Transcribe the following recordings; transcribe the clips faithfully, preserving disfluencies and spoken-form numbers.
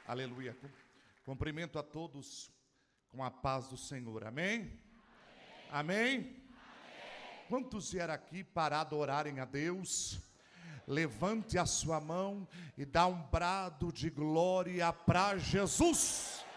Aleluia. Cumprimento a todos com a paz do Senhor. Amém? Amém? Amém? Quantos vieram aqui para adorarem a Deus? Levante a sua mão e dá um brado de glória para Jesus.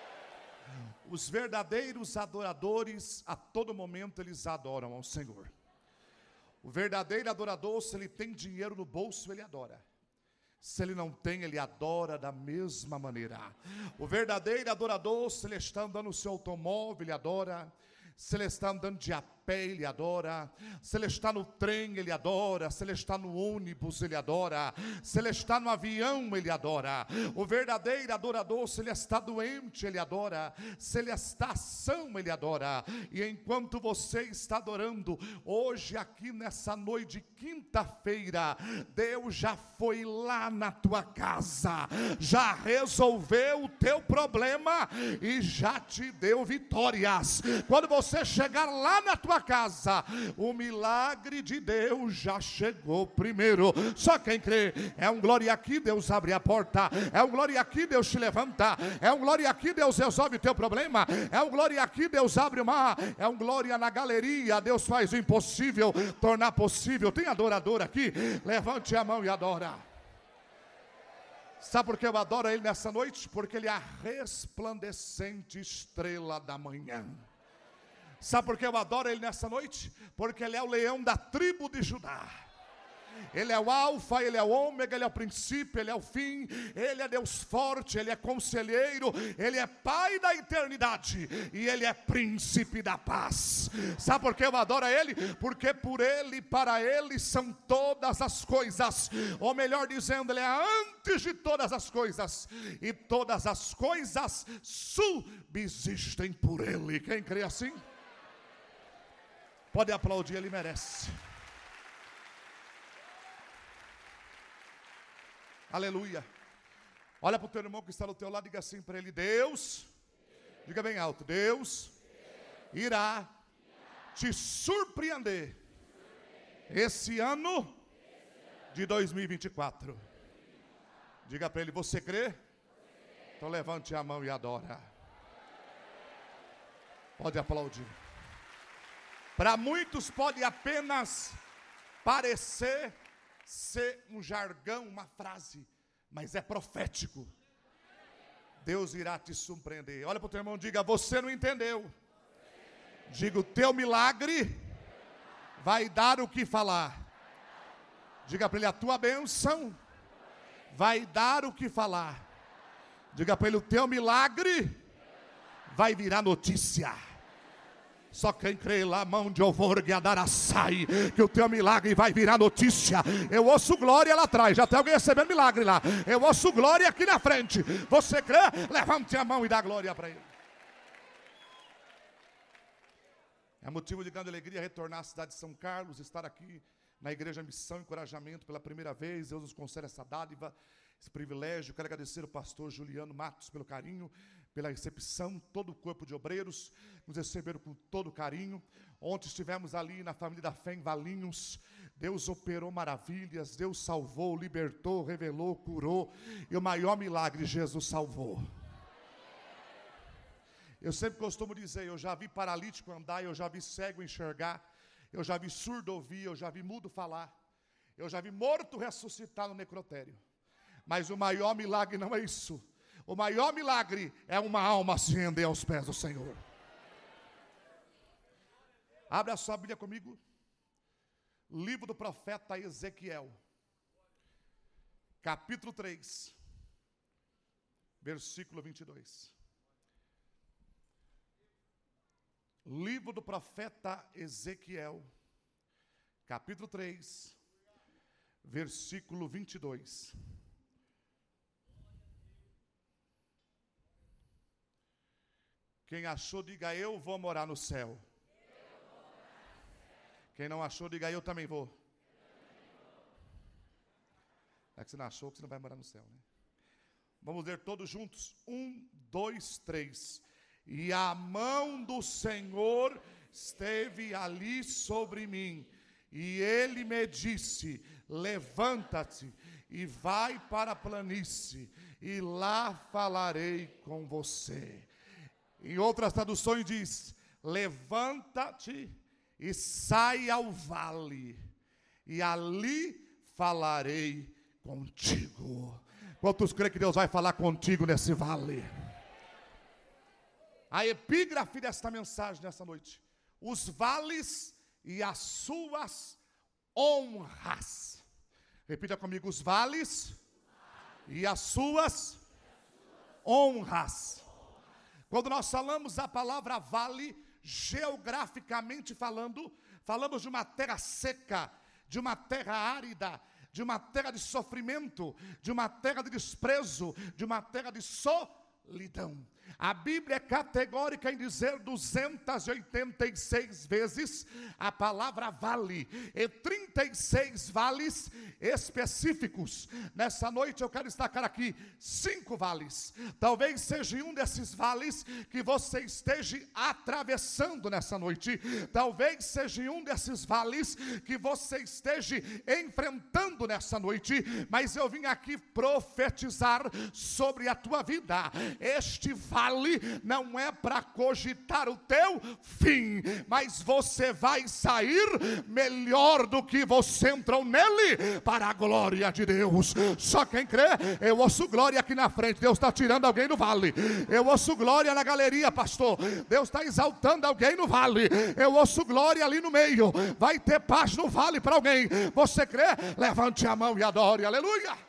Os verdadeiros adoradores, a todo momento eles adoram ao Senhor. O verdadeiro adorador, se ele tem dinheiro no bolso, ele adora. Se ele não tem, ele adora da mesma maneira. O verdadeiro adorador, se ele está andando no seu automóvel, ele adora. Se ele está andando de a pé, ele adora. Se ele está no trem, ele adora. Se ele está no ônibus, ele adora. Se ele está no avião, ele adora. O verdadeiro adorador, se ele está doente, ele adora. Se ele está são, ele adora. E enquanto você está adorando, hoje aqui nessa noite de quinta-feira, Deus já foi lá na tua casa, já resolveu o teu problema e já te deu vitórias. Quando você chegar lá na tua casa, o milagre de Deus já chegou primeiro. Só quem crê, é um glória aqui, Deus abre a porta, é um glória aqui, Deus te levanta, é um glória aqui, Deus resolve o teu problema, é um glória aqui, Deus abre o mar, é um glória na galeria, Deus faz o impossível tornar possível. Tem adorador aqui? Levante a mão e adora. Sabe por que eu adoro Ele nessa noite? Porque Ele é a resplandecente estrela da manhã. Sabe por que eu adoro Ele nessa noite? Porque Ele é o leão da tribo de Judá. Ele é o alfa, Ele é o ômega, Ele é o princípio, Ele é o fim. Ele é Deus forte, Ele é conselheiro, Ele é Pai da eternidade e Ele é príncipe da paz. Sabe por que eu adoro Ele? Porque por Ele, para Ele são todas as coisas. Ou melhor dizendo, Ele é antes de todas as coisas, e todas as coisas subsistem por Ele. Quem crê assim? Pode aplaudir, Ele merece. Aleluia. Olha para o teu irmão que está no teu lado, diga assim para ele: Deus, diga bem alto, Deus irá te surpreender esse ano de dois mil e vinte e quatro. Diga para ele: você crê? Então levante a mão e adora. Pode aplaudir. Para muitos pode apenas parecer ser um jargão, uma frase, mas é profético. Deus irá te surpreender. Olha para o teu irmão e diga: você não entendeu. Diga: o teu milagre vai dar o que falar. Diga para ele: a tua bênção vai dar o que falar. Diga para ele: o teu milagre vai virar notícia. Só quem crê lá, mão de alvorgue a dar açaí, que o teu milagre vai virar notícia. Eu ouço glória lá atrás, já tem alguém recebendo milagre lá. Eu ouço glória aqui na frente. Você crê? Levante a mão e dá glória para ele. É motivo de grande alegria retornar à cidade de São Carlos, estar aqui na Igreja Missão e Encorajamento pela primeira vez. Deus nos concede essa dádiva, esse privilégio. Quero agradecer ao pastor Juliano Matos pelo carinho, pela recepção. Todo o corpo de obreiros nos receberam com todo carinho. Ontem estivemos ali na Família da Fé em Valinhos. Deus operou maravilhas, Deus salvou, libertou, revelou, curou. E o maior milagre, Jesus salvou. Eu sempre costumo dizer, eu já vi paralítico andar, eu já vi cego enxergar, eu já vi surdo ouvir, eu já vi mudo falar, eu já vi morto ressuscitar no necrotério. Mas o maior milagre não é isso. O maior milagre é uma alma se render aos pés do Senhor. Abre a sua Bíblia comigo. Livro do profeta Ezequiel, capítulo três, versículo vinte e dois. Livro do profeta Ezequiel, capítulo três, versículo vinte e dois. Quem achou, diga: eu vou morar no céu. Quem não achou, diga: eu também vou. É que você não achou, que você não vai morar no céu, né? Vamos ler todos juntos. Um, dois, três. E a mão do Senhor esteve ali sobre mim, E ele me disse: levanta-te e vai para a planície, e lá falarei com você. Em outras traduções diz: levanta-te e sai ao vale, e ali falarei contigo. Quantos creem que Deus vai falar contigo nesse vale? A epígrafe desta mensagem nessa noite: os vales e as suas honras. Repita comigo: os vales e as suas honras. Quando nós falamos a palavra vale, geograficamente falando, falamos de uma terra seca, de uma terra árida, de uma terra de sofrimento, de uma terra de desprezo, de uma terra de solidão. A Bíblia é categórica em dizer duzentas e oitenta e seis vezes a palavra vale, e trinta e seis vales específicos. Nessa noite eu quero destacar aqui cinco vales. Talvez seja um desses vales que você esteja atravessando nessa noite. Talvez seja um desses vales que você esteja enfrentando nessa noite. Mas eu vim aqui profetizar sobre a tua vida. Este vale não é para cogitar o teu fim, mas você vai sair melhor do que você entrou nele, para a glória de Deus. Só quem crê, eu ouço glória aqui na frente. Deus está tirando alguém do vale. Eu ouço glória na galeria, pastor. Deus está exaltando alguém no vale. Eu ouço glória ali no meio. Vai ter paz no vale para alguém. Você crê? Levante a mão e adore. Aleluia.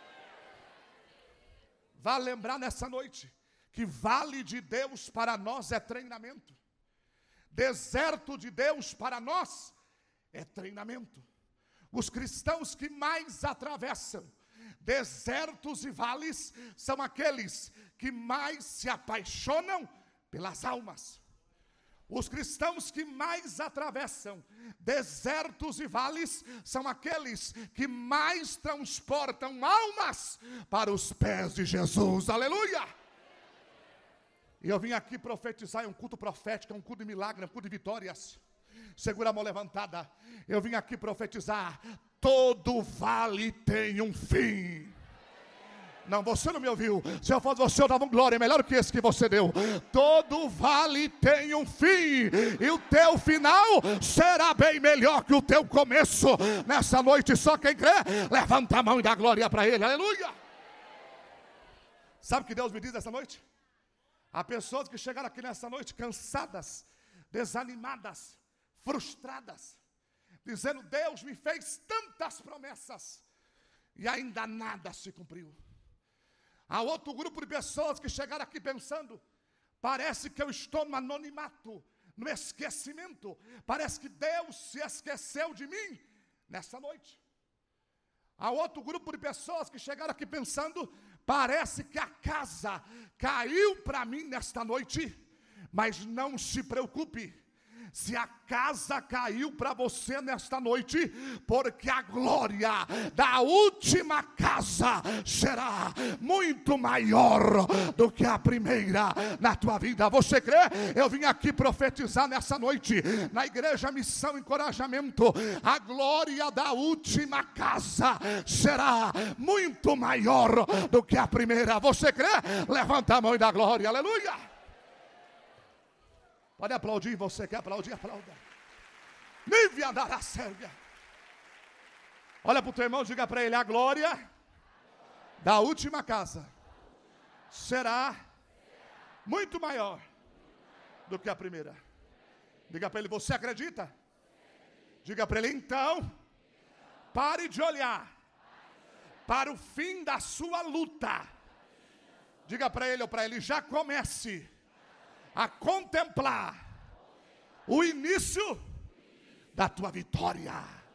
Vá lembrar nessa noite que vale de Deus para nós é treinamento. Deserto de Deus para nós é treinamento. Os cristãos que mais atravessam desertos e vales são aqueles que mais se apaixonam pelas almas. Os cristãos que mais atravessam desertos e vales são aqueles que mais transportam almas para os pés de Jesus. Aleluia! E eu vim aqui profetizar. É um culto profético, é um culto de milagre, é um culto de vitórias. Segura a mão levantada. Eu vim aqui profetizar: todo vale tem um fim. Não, você não me ouviu. Se eu fosse você, eu dava um glória melhor que esse que você deu. Todo vale tem um fim, e o teu final será bem melhor que o teu começo. Nessa noite, só quem crê, levanta a mão e dá glória para ele. Aleluia. Sabe o que Deus me diz essa noite? Há pessoas que chegaram aqui nessa noite cansadas, desanimadas, frustradas, dizendo: Deus me fez tantas promessas e ainda nada se cumpriu. Há outro grupo de pessoas que chegaram aqui pensando: parece que eu estou no anonimato, no esquecimento, parece que Deus se esqueceu de mim nessa noite. Há outro grupo de pessoas que chegaram aqui pensando: parece que a casa caiu para mim nesta noite. Mas não se preocupe, se a casa caiu para você nesta noite, porque a glória da última casa será muito maior do que a primeira na tua vida. Você crê? Eu vim aqui profetizar nessa noite, na igreja Missão e Encorajamento: a glória da última casa será muito maior do que a primeira. Você crê? Levanta a mão e dá glória. Aleluia. Pode aplaudir, você quer aplaudir, aplauda. Nívia dará Sérvia. Olha para o teu irmão, diga para ele: a glória da última casa será muito maior do que a primeira. Diga para ele: você acredita? Diga para ele: então, pare de olhar para o fim da sua luta. Diga para ele ou para ele: já comece a contemplar o início da tua vitória.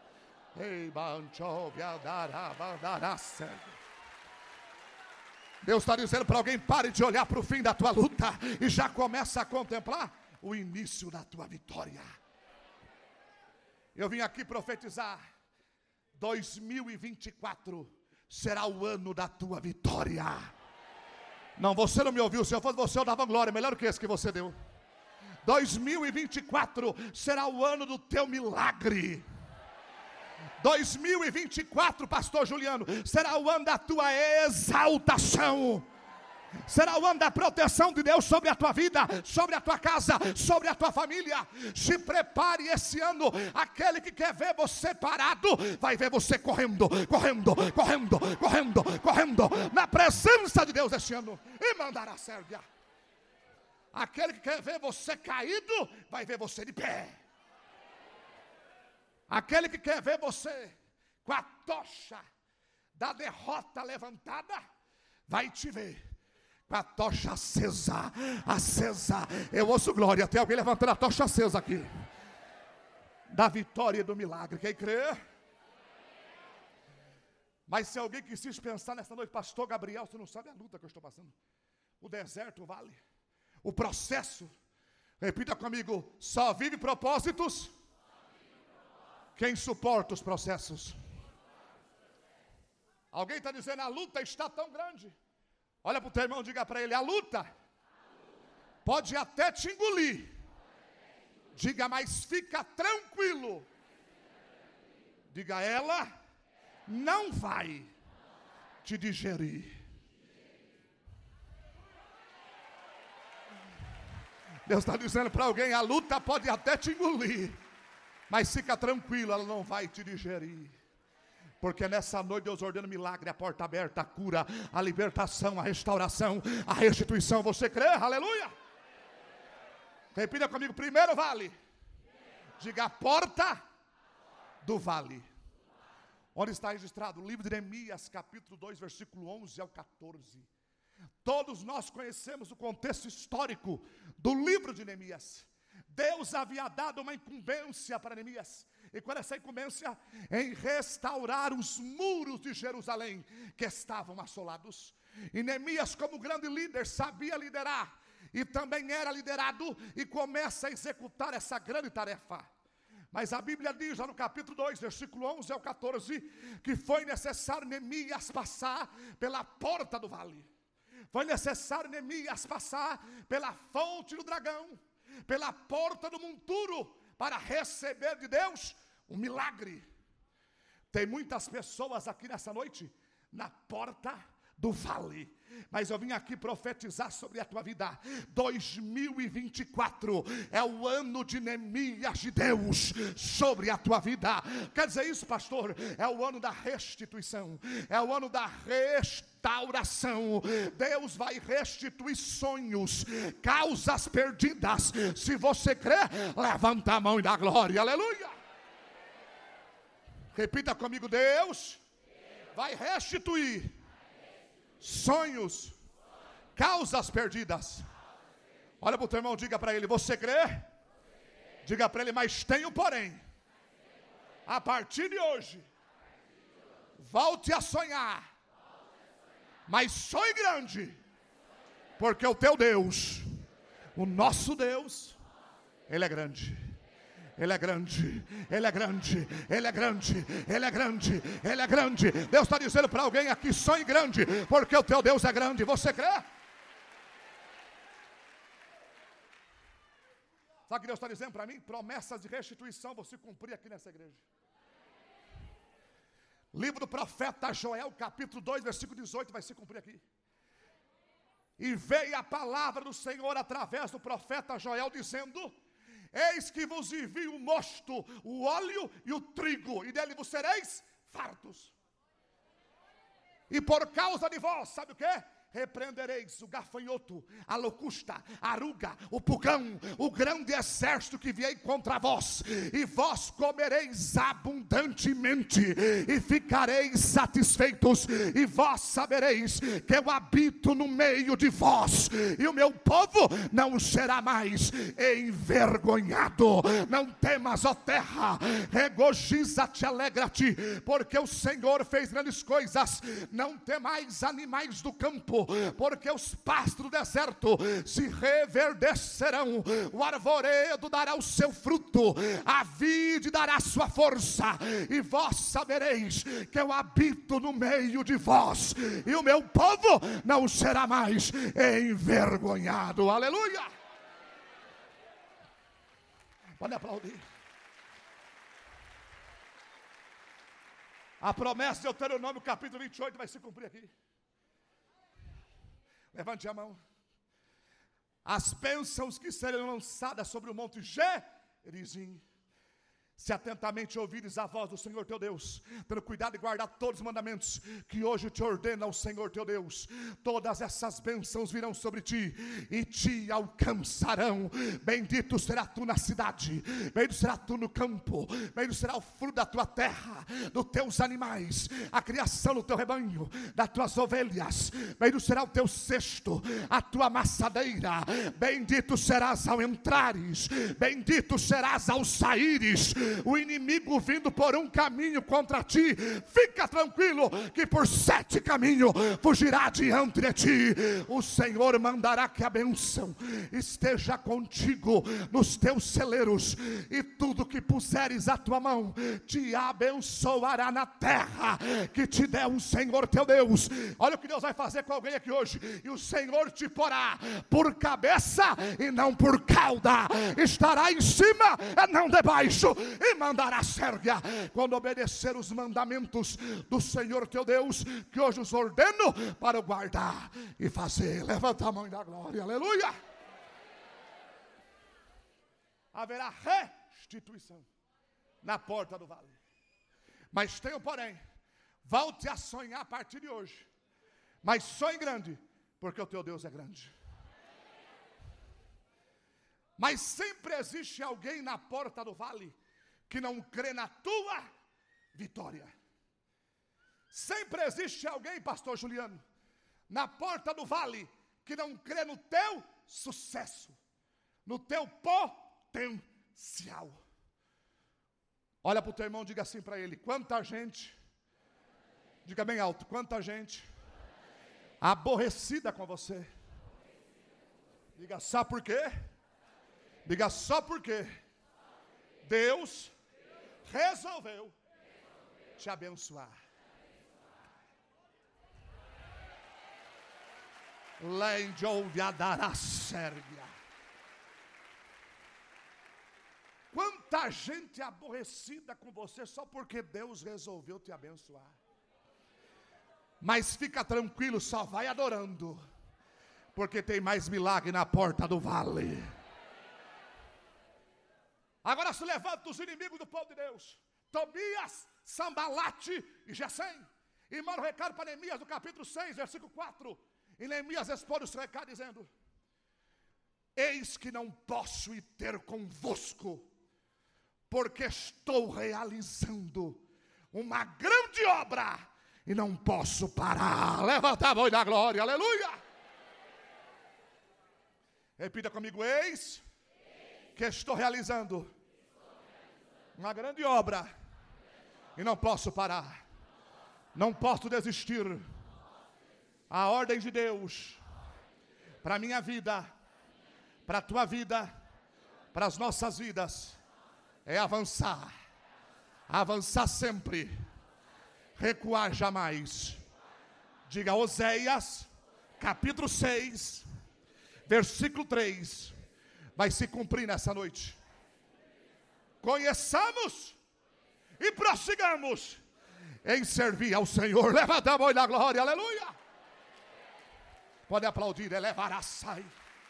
Deus está dizendo para alguém: pare de olhar para o fim da tua luta e já começa a contemplar o início da tua vitória. Eu vim aqui profetizar: dois mil e vinte e quatro será o ano da tua vitória. Não, você não me ouviu. Se eu fosse você, eu dava glória melhor que esse que você deu. dois mil e vinte e quatro será o ano do teu milagre. dois mil e vinte e quatro, pastor Juliano, será o ano da tua exaltação. Será o ano da proteção de Deus sobre a tua vida, sobre a tua casa, sobre a tua família. Se prepare esse ano. Aquele que quer ver você parado, vai ver você correndo, correndo, correndo, correndo, correndo, na presença de Deus esse ano. E mandará a Sérvia. Aquele que quer ver você caído, vai ver você de pé. Aquele que quer ver você com a tocha da derrota levantada, vai te ver com a tocha acesa, acesa. Eu ouço glória, tem alguém levantando a tocha acesa aqui, da vitória e do milagre, quem crê? Mas se alguém quis pensar nessa noite, pastor Gabriel, você não sabe a luta que eu estou passando, o deserto, o vale, o processo, repita comigo, só vive propósitos quem suporta os processos. Alguém está dizendo, a luta está tão grande. Olha para o teu irmão e diga para ele, a luta pode até te engolir. Diga, mas fica tranquilo. Diga, ela não vai te digerir. Deus está dizendo para alguém, a luta pode até te engolir, mas fica tranquilo, ela não vai te digerir. Porque nessa noite Deus ordena milagre, a porta aberta, a cura, a libertação, a restauração, a restituição. Você crê? Aleluia! Repita comigo, primeiro vale. Diga, a porta do vale. Onde está registrado? O livro de Neemias, capítulo dois, versículo onze ao quatorze. Todos nós conhecemos o contexto histórico do livro de Neemias. Deus havia dado uma incumbência para Neemias. E qual é essa incumbência? Em restaurar os muros de Jerusalém, que estavam assolados. E Neemias, como grande líder, sabia liderar. E também era liderado e começa a executar essa grande tarefa. Mas a Bíblia diz lá no capítulo dois, versículo onze ao quatorze, que foi necessário Neemias passar pela porta do vale. Foi necessário Neemias passar pela fonte do dragão, pela porta do monturo, para receber de Deus um milagre. Tem muitas pessoas aqui nessa noite na porta do vale, mas eu vim aqui profetizar sobre a tua vida. Dois mil e vinte e quatro é o ano de Neemias de Deus sobre a tua vida. Quer dizer isso, pastor? É o ano da restituição, é o ano da restauração. Deus vai restituir sonhos, causas perdidas. Se você crê, levanta a mão e dá glória, aleluia. Repita comigo, Deus vai restituir sonhos, causas perdidas. Olha para o teu irmão, diga para ele, você crê? Diga para ele, mas tenho porém, a partir de hoje, volte a sonhar, mas sonhe grande, porque o teu Deus, o nosso Deus, Ele é grande. Ele é grande, Ele é grande, Ele é grande, Ele é grande, Ele é grande. Deus está dizendo para alguém aqui, sonhe grande, porque o teu Deus é grande. Você crê? Sabe o que Deus está dizendo para mim? Promessas de restituição vão se cumprir aqui nessa igreja. Livro do profeta Joel, capítulo dois, versículo dezoito, vai se cumprir aqui. E veio a palavra do Senhor através do profeta Joel, dizendo: eis que vos envio o mosto, o óleo e o trigo, e dele vos sereis fartos. E por causa de vós, sabe o que? Repreendereis o gafanhoto, a locusta, a aruga, o pulgão, o grande exército que vier contra vós, e vós comereis abundantemente, e ficareis satisfeitos, e vós sabereis que eu habito no meio de vós, e o meu povo não será mais envergonhado. Não temas, ó terra, regozija-te, alegra-te, porque o Senhor fez grandes coisas. Não temais, animais do campo, porque os pastos do deserto se reverdecerão, o arvoredo dará o seu fruto, a vide dará sua força, e vós sabereis que eu habito no meio de vós, e o meu povo não será mais envergonhado. Aleluia! Pode aplaudir. A promessa de Deuteronômio capítulo vinte e oito vai se cumprir aqui. Levante a mão. As bênçãos que serão lançadas sobre o monte Gerizim, se atentamente ouvires a voz do Senhor teu Deus, tendo cuidado de guardar todos os mandamentos que hoje te ordena o Senhor teu Deus, todas essas bênçãos virão sobre ti e te alcançarão. Bendito será tu na cidade, bendito será tu no campo, bendito será o fruto da tua terra, dos teus animais, a criação do teu rebanho, das tuas ovelhas, bendito será o teu cesto, a tua amassadeira, bendito serás ao entrares, bendito serás ao saíres. O inimigo vindo por um caminho contra ti, fica tranquilo que por sete caminhos fugirá diante de ti. O Senhor mandará que a bênção esteja contigo nos teus celeiros, e tudo que puseres a tua mão te abençoará na terra que te der o Senhor teu Deus. Olha o que Deus vai fazer com alguém aqui hoje. E o Senhor te porá por cabeça e não por cauda, estará em cima e não debaixo, e mandará sérvia quando obedecer os mandamentos do Senhor teu Deus, que hoje os ordeno para guardar e fazer. Levanta a mão da glória, aleluia. Haverá restituição na porta do vale. Mas tenho porém, volte a sonhar a partir de hoje, mas sonhe grande, porque o teu Deus é grande. Mas sempre existe alguém na porta do vale que não crê na tua vitória. Sempre existe alguém, pastor Juliano, na porta do vale, que não crê no teu sucesso, no teu potencial. Olha para o teu irmão e diga assim para ele: quanta gente, diga bem alto, quanta gente aborrecida com você. Diga, sabe por quê? Diga, só porque Deus resolveu te abençoar. Lende ouve a dará sérvia. Quanta gente aborrecida com você só porque Deus resolveu te abençoar. Mas fica tranquilo, só vai adorando, porque tem mais milagre na porta do vale. Agora se levanta os inimigos do povo de Deus, Tobias, Sambalate e Gesem, e manda o recado para Neemias no capítulo seis, versículo quatro. E Neemias responde o seu recado dizendo: eis que não posso ir ter convosco, porque estou realizando uma grande obra e não posso parar. Levanta a mão da glória, aleluia. Repita comigo: eis que estou realizando uma grande obra e não posso parar, não posso desistir. A ordem de Deus para a minha vida, para a tua vida, para as nossas vidas é avançar, avançar sempre, recuar jamais. Diga Oséias capítulo seis, versículo três, vai se cumprir nessa noite. Conheçamos e prossigamos em servir ao Senhor. Levanta a mão da glória, aleluia. Pode aplaudir, elevará sai.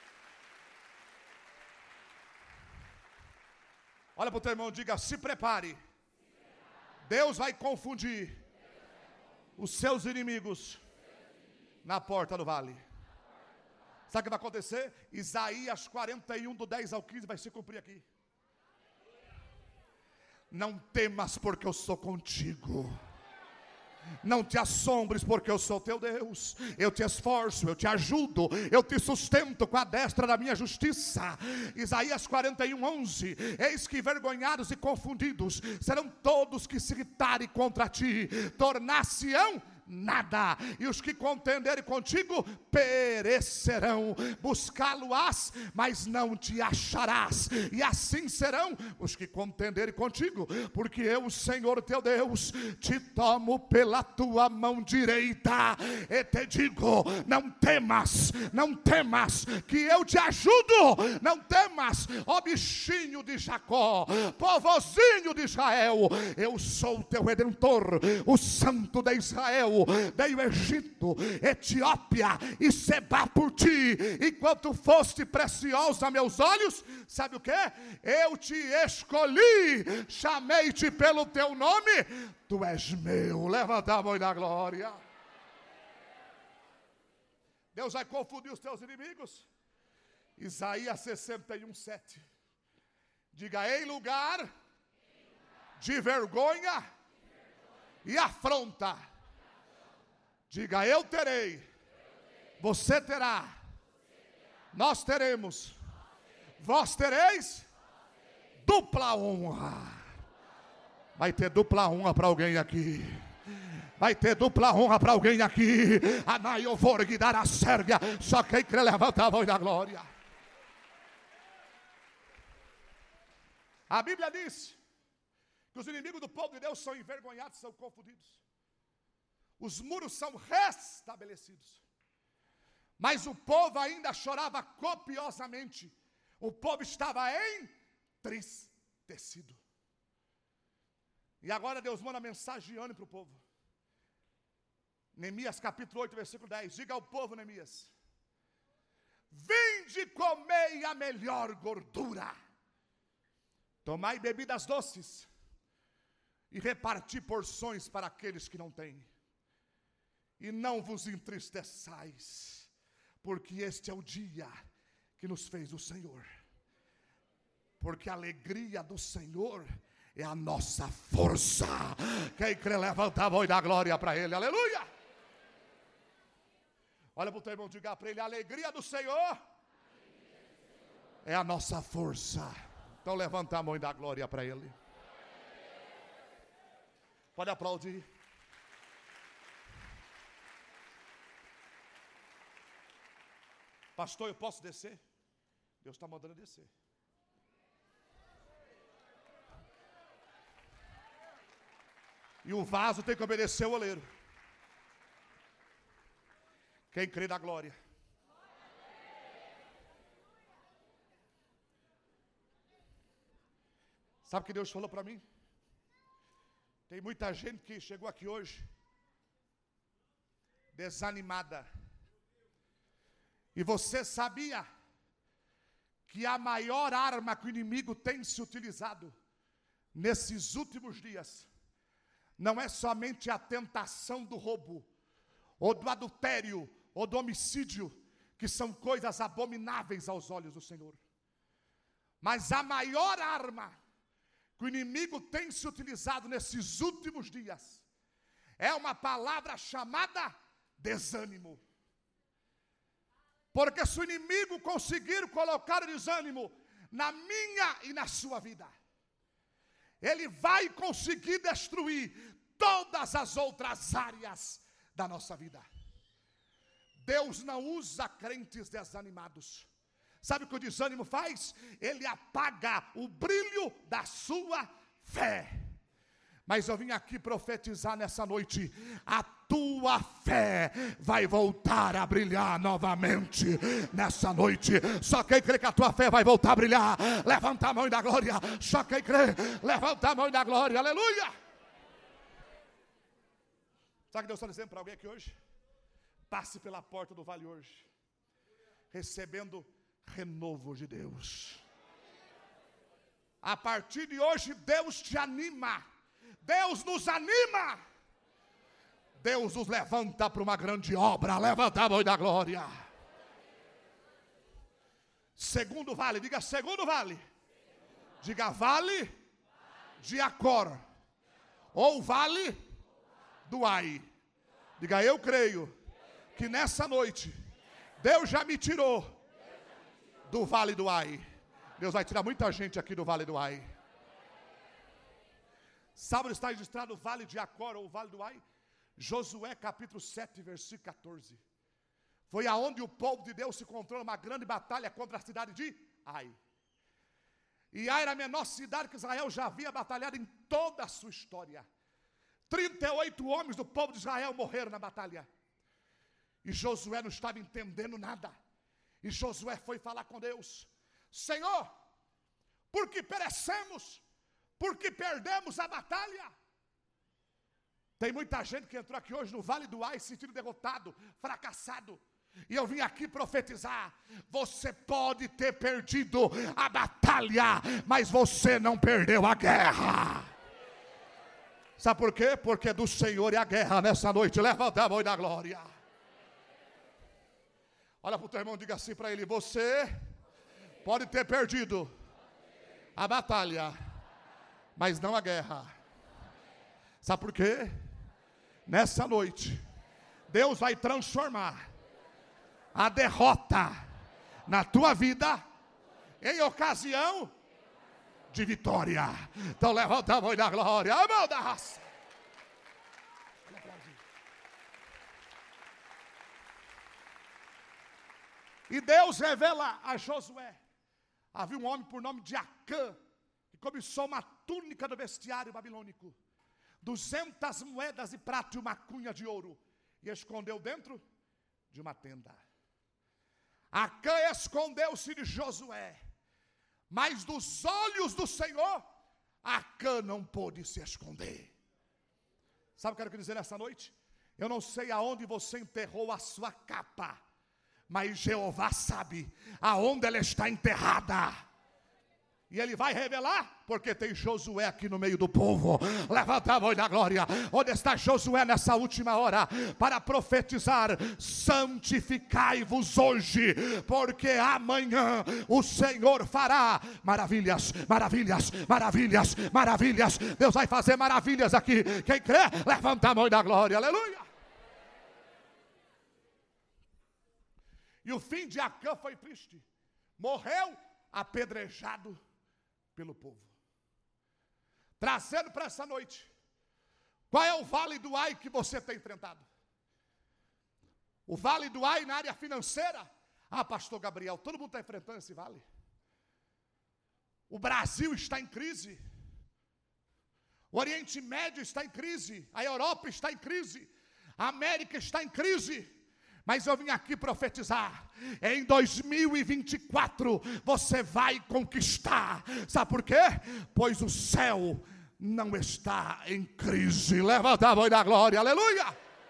Olha para o teu irmão e diga: se prepare. Deus vai confundir os seus inimigos na porta do vale. Sabe o que vai acontecer? Isaías quarenta e um, do dez ao quinze, vai se cumprir aqui. Não temas, porque eu sou contigo. Não te assombres, porque eu sou teu Deus. Eu te esforço, eu te ajudo, eu te sustento com a destra da minha justiça. Isaías quarenta e um, onze. Eis que envergonhados e confundidos serão todos que se irritarem contra ti. Tornar-se-ão nada, e os que contenderem contigo perecerão. Buscá-lo-ás, mas não te acharás, e assim serão os que contenderem contigo, porque eu, o Senhor teu Deus, te tomo pela tua mão direita e te digo: não temas, não temas, que eu te ajudo. Não temas, ó bichinho de Jacó, povozinho de Israel, eu sou o teu Redentor, o Santo de Israel. Dei o Egito, Etiópia e Sebá por ti, enquanto foste preciosa a meus olhos. Sabe o que? Eu te escolhi, chamei-te pelo teu nome, tu és meu. Levanta a mão da glória. Deus vai confundir os teus inimigos. Isaías sessenta e um, sete. Diga: em lugar de vergonha e afronta, diga: eu terei, você terá, nós teremos, vós tereis dupla honra. Vai ter dupla honra para alguém aqui. Vai ter dupla honra para alguém aqui. Anaiovorg dará sérvia. Só quem crê levanta a voz da glória. A Bíblia diz que os inimigos do povo de Deus são envergonhados, são confundidos. Os muros são restabelecidos. Mas o povo ainda chorava copiosamente. O povo estava entristecido. E agora Deus manda mensagem de ânimo para o povo. Neemias capítulo oito, versículo dez. Diga ao povo, Neemias: vinde comei a melhor gordura, tomai bebidas doces e reparti porções para aqueles que não têm. E não vos entristeçais, porque este é o dia que nos fez o Senhor. Porque a alegria do Senhor é a nossa força. Quem crê, levanta a mão e dá glória para Ele. Aleluia! Olha para o teu irmão, diga para ele: a alegria do Senhor é a nossa força. Então levanta a mão e dá glória para Ele. Pode aplaudir. Pastor, eu posso descer? Deus está mandando descer. E o vaso tem que obedecer o oleiro. Quem crê na glória? Sabe o que Deus falou para mim? Tem muita gente que chegou aqui hoje desanimada. E você sabia que a maior arma que o inimigo tem se utilizado nesses últimos dias não é somente a tentação do roubo, ou do adultério, ou do homicídio, que são coisas abomináveis aos olhos do Senhor. Mas a maior arma que o inimigo tem se utilizado nesses últimos dias é uma palavra chamada desânimo. Porque se o inimigo conseguir colocar o desânimo na minha e na sua vida, ele vai conseguir destruir todas as outras áreas da nossa vida. Deus não usa crentes desanimados. Sabe o que o desânimo faz? Ele apaga o brilho da sua fé. Mas eu vim aqui profetizar nessa noite: a tua fé vai voltar a brilhar novamente nessa noite. Só quem crê que a tua fé vai voltar a brilhar, levanta a mão e dá glória. Só quem crê, levanta a mão e dá glória. Aleluia! Sabe o que Deus está dizendo para alguém aqui hoje? Passe pela porta do vale hoje, recebendo renovo de Deus. A partir de hoje, Deus te anima. Deus nos anima. Deus nos levanta para uma grande obra. Levanta a mão da glória. Segundo vale, diga segundo vale. Diga vale de Acor, ou vale do Ai. Diga: eu creio que nessa noite Deus já me tirou do vale do Ai. Deus vai tirar muita gente aqui do vale do Ai. Sábado está registrado o vale de Acor ou o vale do Ai. Josué capítulo sete, versículo quatorze. Foi aonde o povo de Deus se encontrou numa grande batalha contra a cidade de Ai. E Ai era a menor cidade que Israel já havia batalhado em toda a sua história. trinta e oito homens do povo de Israel morreram na batalha. E Josué não estava entendendo nada. E Josué foi falar com Deus: Senhor, por que perecemos? Por que perdemos a batalha? Tem muita gente que entrou aqui hoje no Vale do Ai se sentindo derrotado, fracassado. E eu vim aqui profetizar: você pode ter perdido a batalha, mas você não perdeu a guerra. Sabe por quê? Porque do Senhor é a guerra nessa noite. Levanta a mão da glória. Olha para o teu irmão e diga assim para ele: você pode ter perdido a batalha, mas não a guerra. Sabe por quê? Nessa noite Deus vai transformar a derrota na tua vida em ocasião de vitória. Então levanta a mão da glória, a mão da raça. E Deus revela a Josué: havia um homem por nome de Acã, que cobiçou uma túnica do vestiário babilônico, duzentas moedas de prata e uma cunha de ouro, e escondeu dentro de uma tenda. Acã escondeu-se de Josué, mas dos olhos do Senhor, Acã não pôde se esconder. Sabe o que eu quero dizer nessa noite? Eu não sei aonde você enterrou a sua capa, mas Jeová sabe aonde ela está enterrada. E Ele vai revelar, porque tem Josué aqui no meio do povo. Levanta a mão da glória. Onde está Josué nessa última hora? Para profetizar: santificai-vos hoje, porque amanhã o Senhor fará maravilhas, maravilhas, maravilhas, maravilhas. Deus vai fazer maravilhas aqui. Quem crê, levanta a mão da glória. Aleluia. E o fim de Acã foi triste. Morreu apedrejado pelo povo. Trazendo para essa noite: qual é o vale do Ai que você tem enfrentado? O vale do Ai na área financeira? Ah, pastor Gabriel, todo mundo está enfrentando esse vale. O Brasil está em crise. O Oriente Médio está em crise. A Europa está em crise. A América está em crise. Mas eu vim aqui profetizar: em dois mil e vinte e quatro você vai conquistar. Sabe por quê? Pois o céu não está em crise. Levanta a mão da glória, aleluia.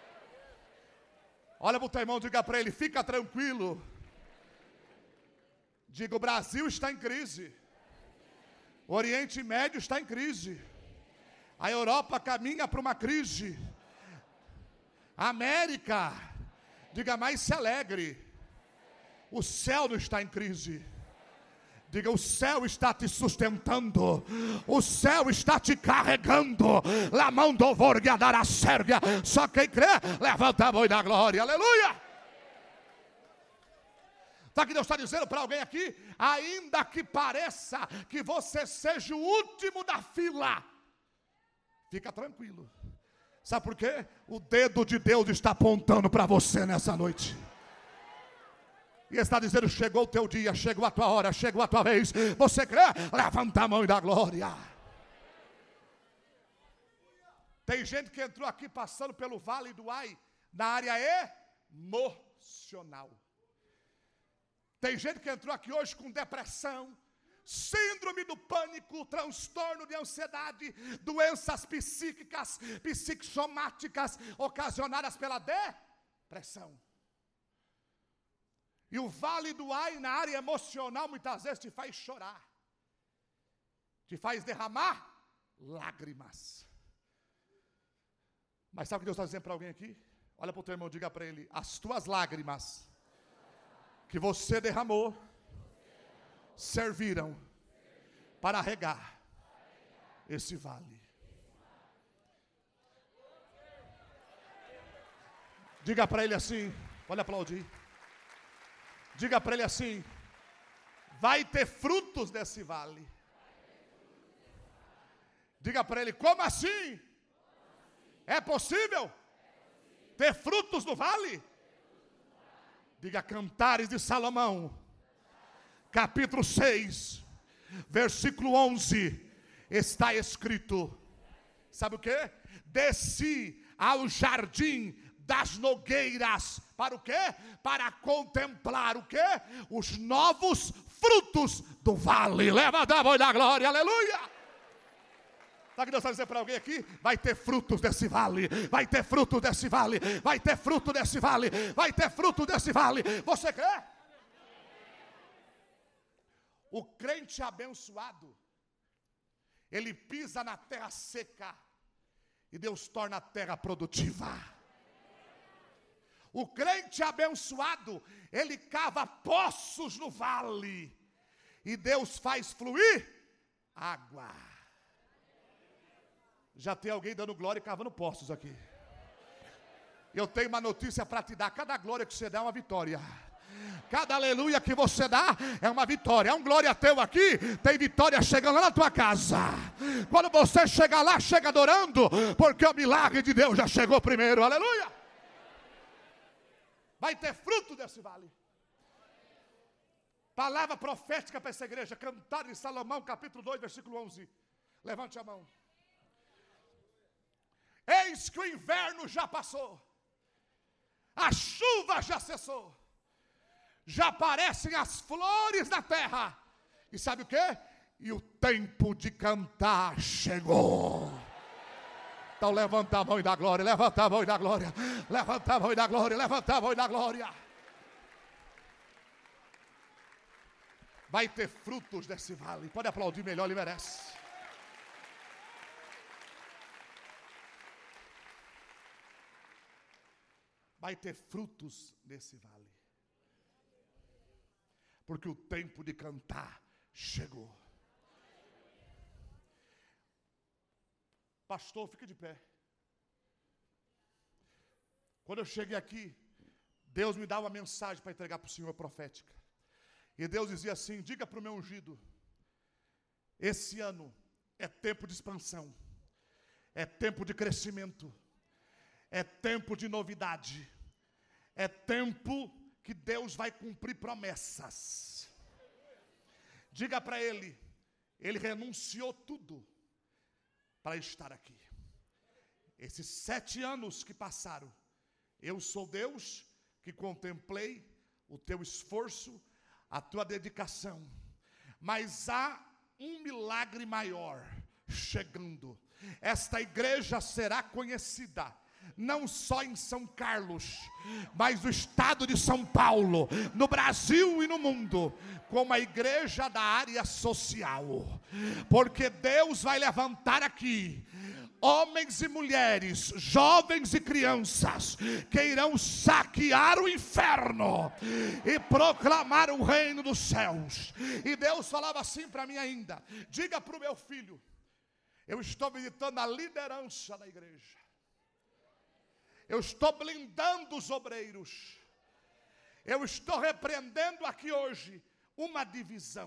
Olha para o teu irmão, diga para ele: fica tranquilo. Diga: o Brasil está em crise. O Oriente Médio está em crise. A Europa caminha para uma crise. A América, diga, mais se alegre. O céu não está em crise. Diga: o céu está te sustentando. O céu está te carregando. La mão do vorga dar a sérvia. Só quem crê, levanta a mão da glória. Aleluia. Sabe o que Deus está dizendo para alguém aqui? Ainda que pareça que você seja o último da fila, fica tranquilo. Sabe por quê? O dedo de Deus está apontando para você nessa noite. E está dizendo: chegou o teu dia, chegou a tua hora, chegou a tua vez. Você crê? Levanta a mão e dá glória. Tem gente que entrou aqui passando pelo Vale do Ai na área emocional. Tem gente que entrou aqui hoje com depressão, síndrome do pânico, transtorno de ansiedade, doenças psíquicas, psicossomáticas ocasionadas pela depressão. E o Vale do Ai na área emocional muitas vezes te faz chorar, te faz derramar lágrimas. Mas sabe o que Deus está dizendo para alguém aqui? Olha para o teu irmão, diga para ele: as tuas lágrimas que você derramou serviram para regar esse vale. Diga para ele assim, pode aplaudir. Diga para ele assim: vai ter frutos desse vale. Diga para ele: como assim? É possível? ter frutos no vale. Diga Cantares de Salomão, capítulo seis, versículo onze, está escrito, sabe o que? Desci ao jardim das nogueiras, para o quê? Para contemplar o quê? Os novos frutos do vale. Levanta a voz da glória, aleluia. Sabe o que Deus vai dizer para alguém aqui? Vai ter frutos desse vale, vai ter frutos desse vale, vai ter fruto desse vale, vai ter fruto desse vale. Você crê? O crente abençoado, ele pisa na terra seca e Deus torna a terra produtiva. O crente abençoado, ele cava poços no vale e Deus faz fluir água. Já tem alguém dando glória e cavando poços aqui. Eu tenho uma notícia para te dar. Cada glória que você dá é uma vitória. Cada aleluia que você dá é uma vitória. É um glória teu aqui, tem vitória chegando lá na tua casa. Quando você chegar lá, chega adorando, porque o milagre de Deus já chegou primeiro. Aleluia. Vai ter fruto desse vale. Palavra profética para essa igreja. Cantares de Salomão, capítulo dois, versículo onze. Levante a mão. Eis que o inverno já passou, a chuva já cessou, já aparecem as flores na terra, e sabe o que? E o tempo de cantar chegou. Então levanta a mão e dá glória, levanta a mão e dá glória, levanta a mão e dá glória, levanta a mão e dá glória. Vai ter frutos desse vale, pode aplaudir melhor, ele merece. Vai ter frutos nesse vale. Porque o tempo de cantar chegou. Pastor, fique de pé. Quando eu cheguei aqui, Deus me dá uma mensagem para entregar para o Senhor profética. E Deus dizia assim: diga para o meu ungido, esse ano é tempo de expansão, é tempo de crescimento, é tempo de novidade, é tempo que Deus vai cumprir promessas. Diga para ele, ele renunciou tudo para estar aqui. Esses sete anos que passaram, eu sou Deus que contemplei o teu esforço, a tua dedicação, mas há um milagre maior chegando. Esta igreja será conhecida não só em São Carlos, mas no estado de São Paulo, no Brasil e no mundo, como a igreja da área social, porque Deus vai levantar aqui homens e mulheres, jovens e crianças, que irão saquear o inferno e proclamar o reino dos céus. E Deus falava assim para mim ainda: diga para o meu filho, eu estou visitando a liderança da igreja, eu estou blindando os obreiros, eu estou repreendendo aqui hoje uma divisão,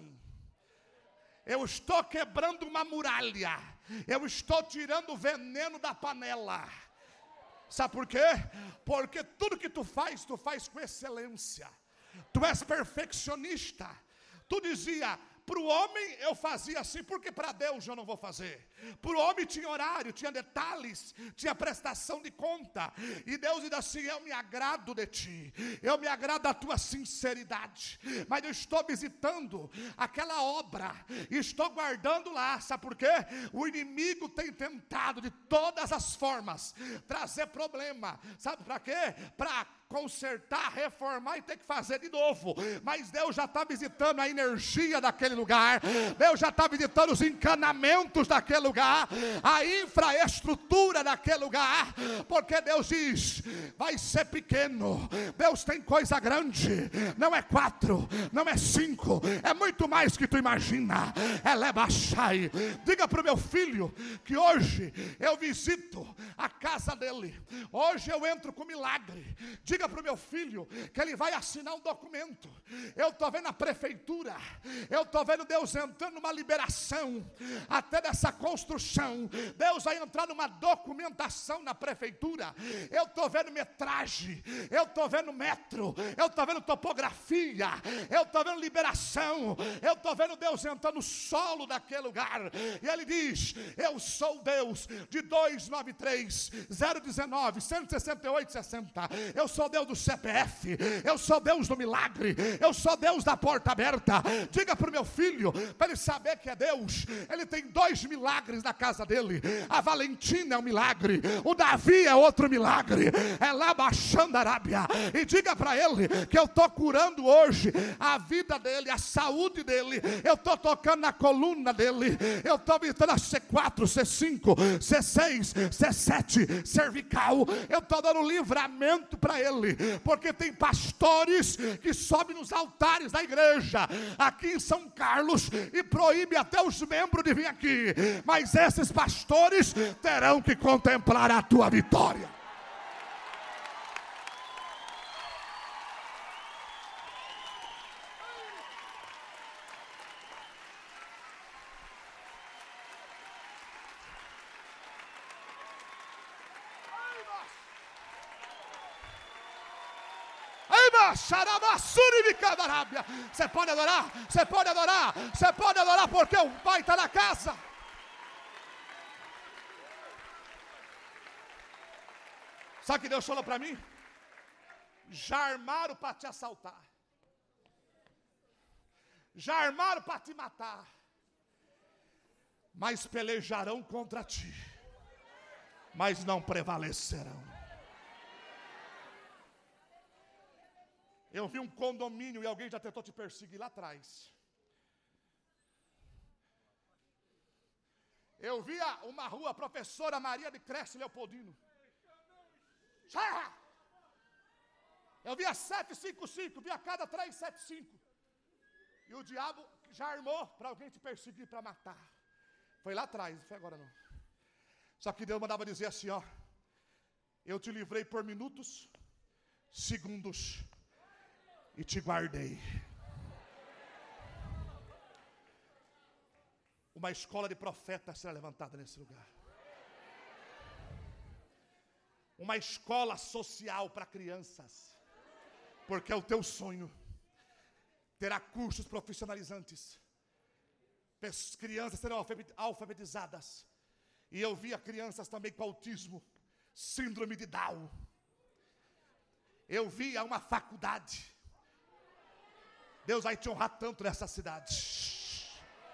eu estou quebrando uma muralha, eu estou tirando o veneno da panela. Sabe por quê? Porque tudo que tu faz, tu faz com excelência. Tu és perfeccionista. Tu dizia, para o homem eu fazia assim, porque para Deus eu não vou fazer. Para o homem tinha horário, tinha detalhes, tinha prestação de conta. E Deus diz assim: eu me agrado de ti, eu me agrado da tua sinceridade. Mas eu estou visitando aquela obra, e estou guardando lá. Sabe por quê? O inimigo tem tentado de todas as formas trazer problema. Sabe para quê? Para consertar, reformar e ter que fazer de novo. Mas Deus já está visitando a energia daquele lugar, Deus já está visitando os encanamentos daquele lugar, a infraestrutura daquele lugar, porque Deus diz, vai ser pequeno. Deus tem coisa grande, não é quatro, não é cinco, é muito mais que tu imagina. Elebachai. Diga para o meu filho que hoje eu visito a casa dele, hoje eu entro com milagre. Diga Diga para o meu filho que ele vai assinar um documento. Eu estou vendo a prefeitura, eu estou vendo Deus entrando numa liberação, até dessa construção. Deus vai entrar numa documentação na prefeitura. Eu estou vendo metragem, eu estou vendo metro, eu estou vendo topografia, eu estou vendo liberação, eu estou vendo Deus entrando no solo daquele lugar. E ele diz: eu sou Deus de dois nove três, zero um nove, um seis oito, sessenta. Eu sou Deus do C P F, eu sou Deus do milagre, eu sou Deus da porta aberta. Diga para o meu filho, para ele saber que é Deus. Ele tem dois milagres na casa dele. A Valentina é um milagre, o Davi é outro milagre. É lá baixando a Arábia. E diga para ele que eu estou curando hoje a vida dele, a saúde dele. Eu estou tocando na coluna dele. Eu estou visitando a C quatro, C cinco, C seis, C sete, cervical. Eu estou dando livramento para ele, porque tem pastores que sobem nos altares da igreja aqui em São Carlos e proíbe até os membros de vir aqui, mas esses pastores terão que contemplar a tua vitória. Você pode adorar, você pode adorar, você pode adorar, porque o Pai está na casa. Sabe o que Deus falou para mim? Já armaram para te assaltar, já armaram para te matar, mas pelejarão contra ti, mas não prevalecerão. Eu vi um condomínio e alguém já tentou te perseguir lá atrás. Eu via uma rua, Professora Maria de Cresce Leopoldino. Eu via setecentos e cinquenta e cinco, via cada trezentos e setenta e cinco. E o diabo já armou para alguém te perseguir, para matar. Foi lá atrás, não foi agora não. Só que Deus mandava dizer assim, ó: eu te livrei por minutos, segundos, e te guardei. Uma escola de profetas será levantada nesse lugar. Uma escola social para crianças, porque é o teu sonho. Terá cursos profissionalizantes. As crianças serão alfabetizadas. E eu via crianças também com autismo, síndrome de Down. Eu via uma faculdade. Deus vai te honrar tanto nessa cidade.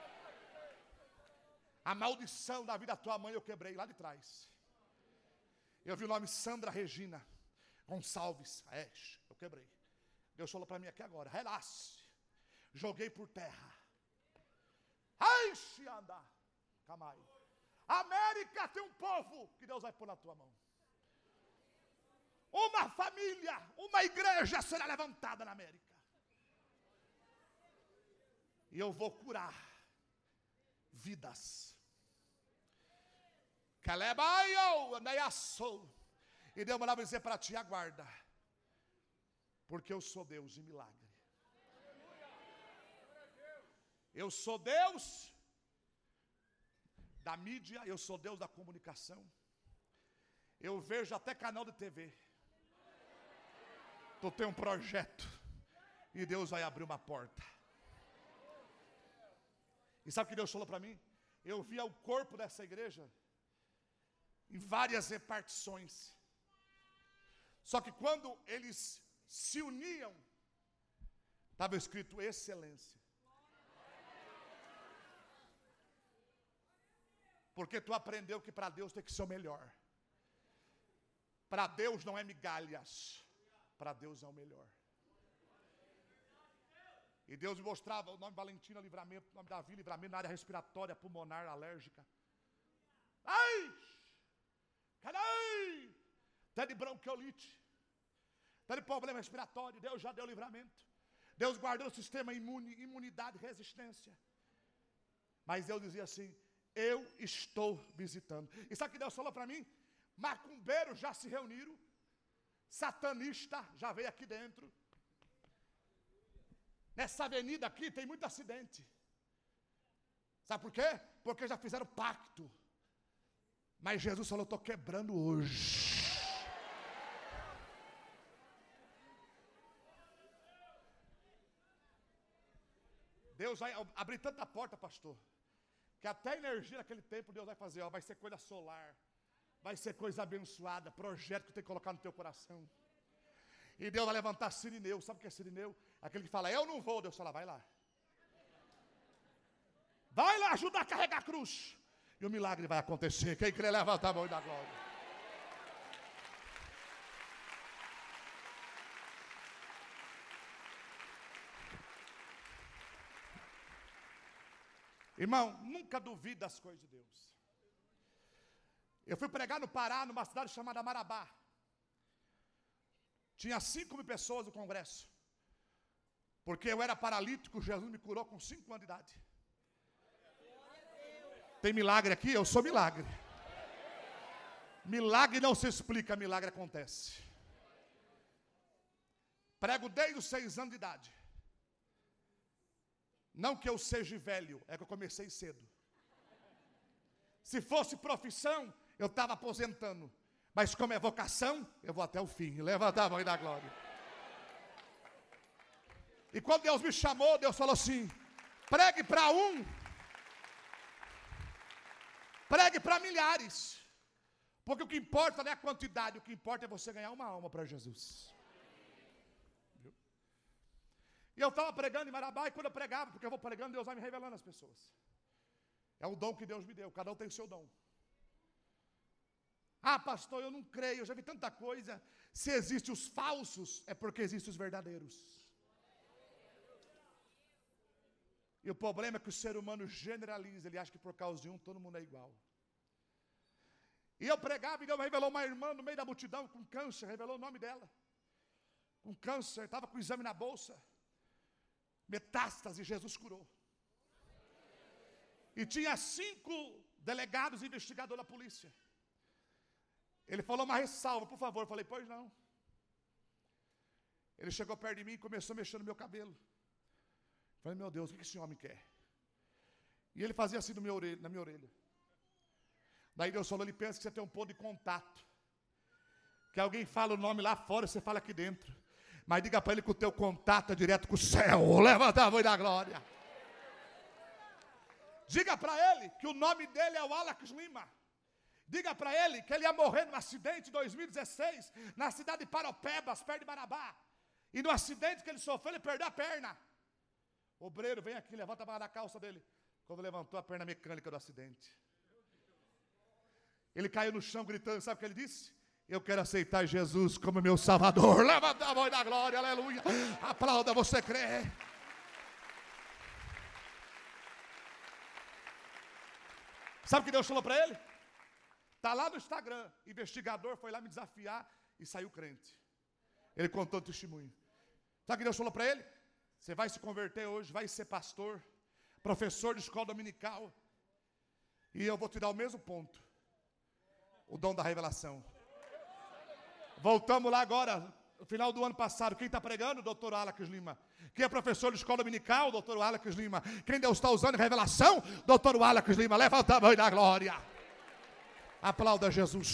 A maldição da vida da tua mãe eu quebrei lá de trás. Eu vi o nome Sandra Regina Gonçalves. É, eu quebrei. Deus falou para mim aqui agora: relaxe. Joguei por terra. Ai, anda. Camai. América tem um povo que Deus vai pôr na tua mão. Uma família, uma igreja será levantada na América. E eu vou curar vidas. E Deus mandava dizer para ti: aguarda, porque eu sou Deus de milagre. Eu sou Deus da mídia, eu sou Deus da comunicação. Eu vejo até canal de T V. Tu tem um projeto e Deus vai abrir uma porta. E sabe o que Deus falou para mim? Eu via o corpo dessa igreja em várias repartições. Só que quando eles se uniam, estava escrito excelência. Porque tu aprendeu que para Deus tem que ser o melhor. Para Deus não é migalhas. Para Deus é o melhor. E Deus me mostrava o nome Valentina Livramento, o nome Davi Livramento, na área respiratória, pulmonar, alérgica. Ai! Carai! Até de bronquiolite. Até de problema respiratório. Deus já deu livramento. Deus guardou o sistema imune, imunidade, resistência. Mas Deus dizia assim: eu estou visitando. E sabe o que Deus falou para mim? Macumbeiros já se reuniram, satanista já veio aqui dentro. Nessa avenida aqui tem muito acidente. Sabe por quê? Porque já fizeram pacto. Mas Jesus falou, estou quebrando hoje. Deus vai abrir tanta porta, pastor, que até a energia naquele tempo Deus vai fazer, ó, vai ser coisa solar, vai ser coisa abençoada, projeto que tem que colocar no teu coração. E Deus vai levantar Sirineu. Sabe o que é Sirineu? Aquele que fala, eu não vou. Deus fala, vai lá. Vai lá ajudar a carregar a cruz. E o milagre vai acontecer. Quem crê, levanta a mão e dá glória. Irmão, nunca duvide das coisas de Deus. Eu fui pregar no Pará, numa cidade chamada Marabá. Tinha cinco mil pessoas no congresso. Porque eu era paralítico, Jesus me curou com cinco anos de idade. Tem milagre aqui? Eu sou milagre. Milagre não se explica, milagre acontece. Prego desde os seis anos de idade. Não que eu seja velho, é que eu comecei cedo. Se fosse profissão, eu estava aposentando. Mas como é vocação, eu vou até o fim. Levanta a mão e dá glória. E quando Deus me chamou, Deus falou assim, pregue para um, pregue para milhares. Porque o que importa não é a quantidade, o que importa é você ganhar uma alma para Jesus. Viu? E eu estava pregando em Marabá, e quando eu pregava, porque eu vou pregando, Deus vai me revelando as pessoas. É o dom que Deus me deu, cada um tem o seu dom. Ah, pastor, eu não creio, eu já vi tanta coisa. Se existem os falsos, é porque existem os verdadeiros. E o problema é que o ser humano generaliza, ele acha que por causa de um, todo mundo é igual. E eu pregava, e Deus revelou uma irmã no meio da multidão com câncer, revelou o nome dela. Com câncer, estava com o exame na bolsa. Metástase, Jesus curou. E tinha cinco delegados e investigadores da polícia. Ele falou uma ressalva, por favor. Eu falei, pois não. Ele chegou perto de mim e começou a mexer no meu cabelo. Eu falei, meu Deus, o que esse homem quer? E ele fazia assim no meu orelha, na minha orelha. Daí Deus falou, ele pensa que você tem um ponto de contato. Que alguém fala o nome lá fora, você fala aqui dentro. Mas diga para ele que o teu contato é direto com o céu. Levanta a voz da glória. Diga para ele que o nome dele é o Alex Lima. Diga para ele que ele ia morrer num acidente em dois mil e dezesseis, na cidade de Paropebas, perto de Marabá. E no acidente que ele sofreu, ele perdeu a perna. O obreiro, vem aqui, levanta a barra da calça dele. Quando levantou a perna mecânica do acidente. Ele caiu no chão gritando, sabe o que ele disse? Eu quero aceitar Jesus como meu Salvador. Levanta a voz da glória, aleluia. Aplauda, você crê. Sabe o que Deus falou para ele? Está lá no Instagram, investigador foi lá me desafiar e saiu crente. Ele contou o testemunho. Sabe o que Deus falou para ele? Você vai se converter hoje, vai ser pastor, professor de escola dominical. E eu vou te dar o mesmo ponto. O dom da revelação. Voltamos lá agora, no final do ano passado. Quem está pregando? Doutor Alex Lima. Quem é professor de escola dominical? Doutor Alex Lima. Quem Deus está usando em revelação? Doutor Alex Lima. Levanta a mão e dá glória. Aplauda Jesus.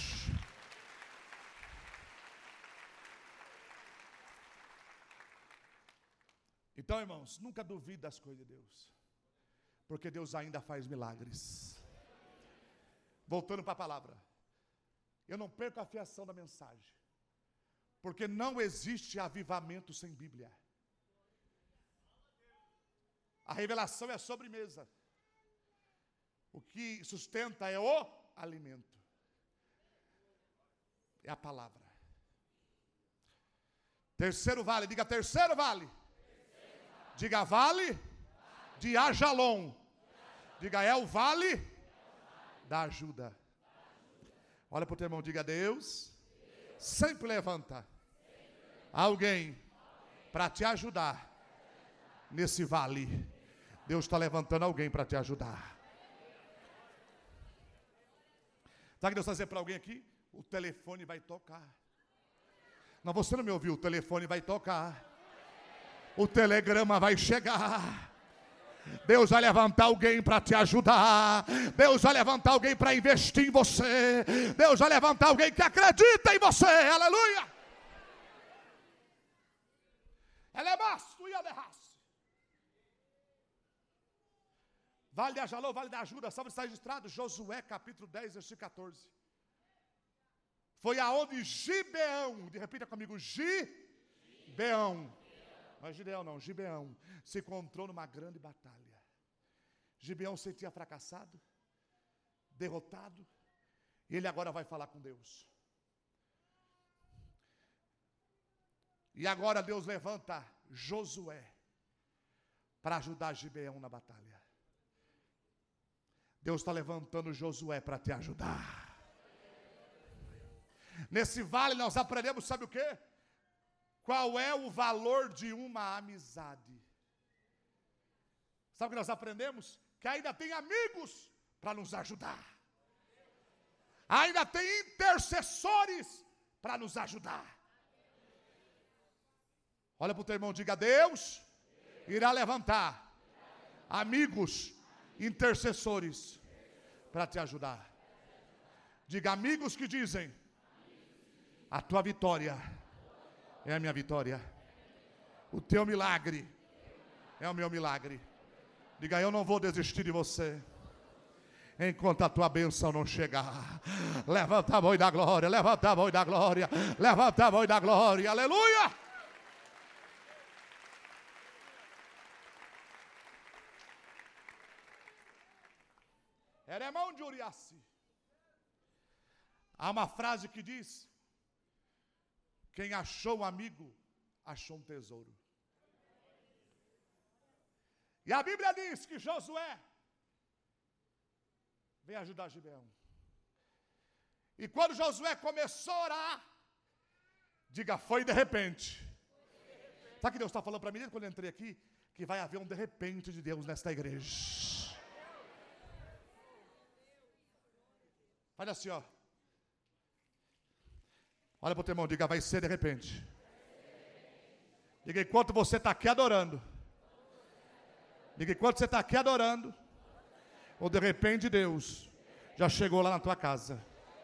Então, irmãos, nunca duvide das coisas de Deus. Porque Deus ainda faz milagres. Voltando para a palavra. Eu não perco a fiação da mensagem. Porque não existe avivamento sem Bíblia. A revelação é a sobremesa. O que sustenta é o alimento. É a palavra. Terceiro vale, diga terceiro vale. Terceiro vale. Diga vale, vale de Ajalon. Diga é o vale, é o vale da ajuda. Olha para o teu irmão, diga Deus, Deus. Sempre levanta, sempre levanta. Alguém, alguém. Para te ajudar nesse vale. Deus está levantando alguém para te ajudar. Sabe o que Deus está dizendo para alguém aqui? O telefone vai tocar. Não, você não me ouviu, o telefone vai tocar. O telegrama vai chegar. Deus vai levantar alguém para te ajudar. Deus vai levantar alguém para investir em você. Deus vai levantar alguém que acredita em você. Aleluia. Elebasto e aderrasse. Vale de Ajalô, Vale da Ajuda, sabe onde está registrado? Josué capítulo dez, versículo catorze. Foi aonde Gibeão, repita comigo, Gibeão. Não é Gideão não, Gibeão se encontrou numa grande batalha. Gibeão se sentia fracassado, derrotado, e ele agora vai falar com Deus. E agora Deus levanta Josué para ajudar Gibeão na batalha. Deus está levantando Josué para te ajudar. Nesse vale nós aprendemos, sabe o quê? Qual é o valor de uma amizade? Sabe o que nós aprendemos? Que ainda tem amigos para nos ajudar. Ainda tem intercessores para nos ajudar. Olha para o teu irmão, diga: Deus irá levantar amigos, intercessores para te ajudar. Diga: amigos que dizem: a tua vitória é a minha vitória, o teu milagre é o meu milagre. Diga: eu não vou desistir de você enquanto a tua bênção não chegar. Levanta a mão e dá glória, levanta a mão e dá glória, levanta a mão e dá glória, aleluia. Eremão de Uriaci. Há uma frase que diz: quem achou um amigo, achou um tesouro. E a Bíblia diz que Josué veio ajudar Gibeão. E quando Josué começou a orar, diga: foi de repente. Sabe o que Deus está falando para mim desde quando eu entrei aqui? Que vai haver um de repente de Deus nesta igreja. Faz assim, ó. Olha para o teu irmão, diga: vai ser de repente. Diga: enquanto você está aqui adorando. Diga: enquanto você está aqui adorando, ou de repente Deus já chegou lá na tua casa.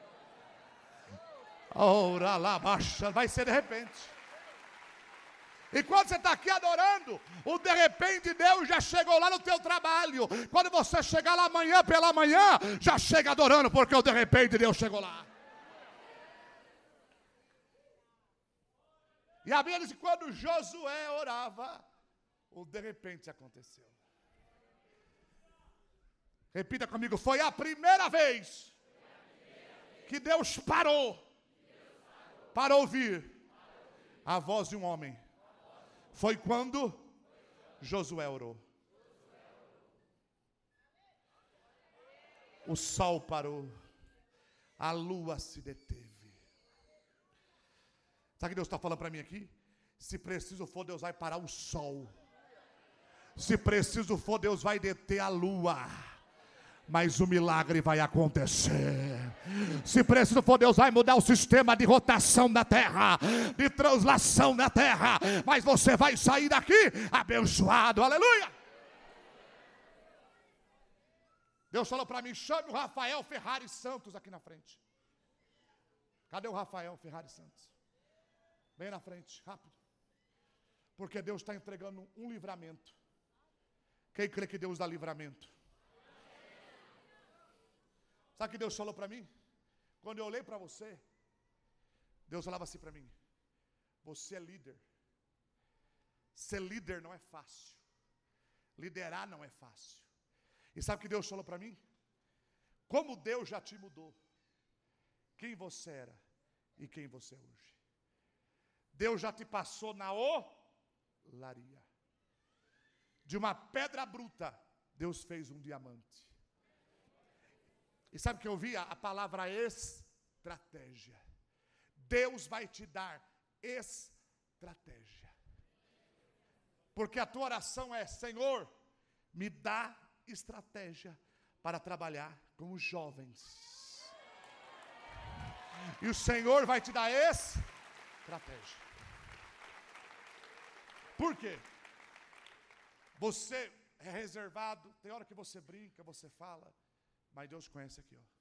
Ora lá, baixa, vai ser de repente. Enquanto você está aqui adorando, o de repente Deus já chegou lá no teu trabalho. Quando você chegar lá amanhã pela manhã, já chega adorando, porque o de repente Deus chegou lá. E a Bíblia diz que quando Josué orava, o de repente aconteceu. Repita comigo: foi a primeira vez que Deus parou para ouvir a voz de um homem. Foi quando Josué orou. O sol parou, a lua se deteve. Sabe o que Deus está falando para mim aqui? Se preciso for, Deus vai parar o sol. Se preciso for, Deus vai deter a lua. Mas o milagre vai acontecer. Se preciso for, Deus vai mudar o sistema de rotação da terra, de translação da terra. Mas você vai sair daqui abençoado, aleluia. Deus falou para mim: chame o Rafael Ferrari Santos aqui na frente. Cadê o Rafael Ferrari Santos? Bem na frente, rápido. Porque Deus está entregando um livramento. Quem crê que Deus dá livramento? Sabe o que Deus falou para mim? Quando eu olhei para você, Deus falava assim para mim: você é líder. Ser líder não é fácil. Liderar não é fácil. E sabe o que Deus falou para mim? Como Deus já te mudou, quem você era e quem você é hoje. Deus já te passou na olaria. De uma pedra bruta, Deus fez um diamante. E sabe o que eu vi? A palavra estratégia. Deus vai te dar estratégia. Porque a tua oração é: Senhor, me dá estratégia para trabalhar com os jovens. E o Senhor vai te dar estratégia. estratégia. Por quê? Você é reservado, tem hora que você brinca, você fala, mas Deus conhece aqui, ó.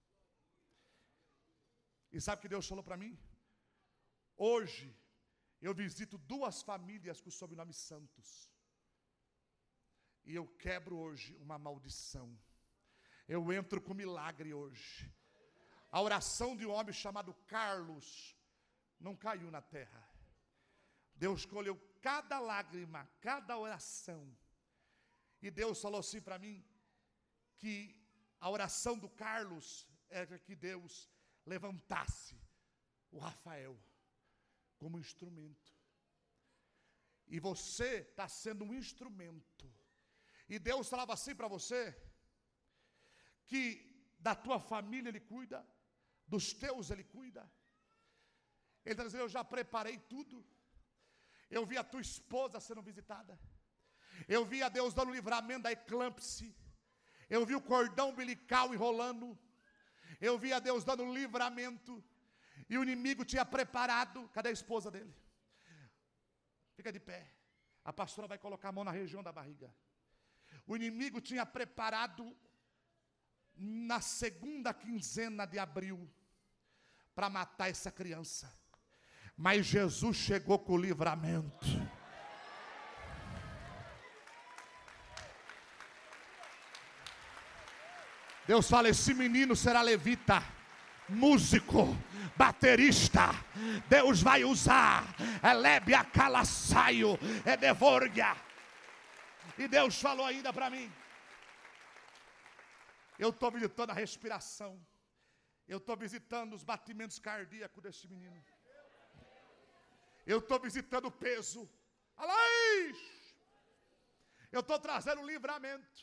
E sabe o que Deus falou para mim? Hoje, eu visito duas famílias com o sobrenome Santos. E eu quebro hoje uma maldição. Eu entro com milagre hoje. A oração de um homem chamado Carlos não caiu na terra. Deus escolheu cada lágrima, cada oração. E Deus falou assim para mim, que a oração do Carlos era que Deus levantasse o Rafael como instrumento. E você está sendo um instrumento. E Deus falava assim para você, que da tua família Ele cuida, dos teus Ele cuida. Ele está dizendo, eu já preparei tudo. Eu vi a tua esposa sendo visitada. Eu vi a Deus dando livramento da eclâmpsia. Eu vi o cordão umbilical enrolando. Eu vi a Deus dando livramento. E o inimigo tinha preparado. Cadê a esposa dele? Fica de pé. A pastora vai colocar a mão na região da barriga. O inimigo tinha preparado na segunda quinzena de abril para matar essa criança. Mas Jesus chegou com o livramento. Deus fala, esse menino será levita, músico, baterista. Deus vai usar. Elébia calassaio, é devorgia. E Deus falou ainda para mim. Eu estou visitando a respiração. Eu estou visitando os batimentos cardíacos desse menino. Eu estou visitando o peso. Alaís! Eu estou trazendo livramento.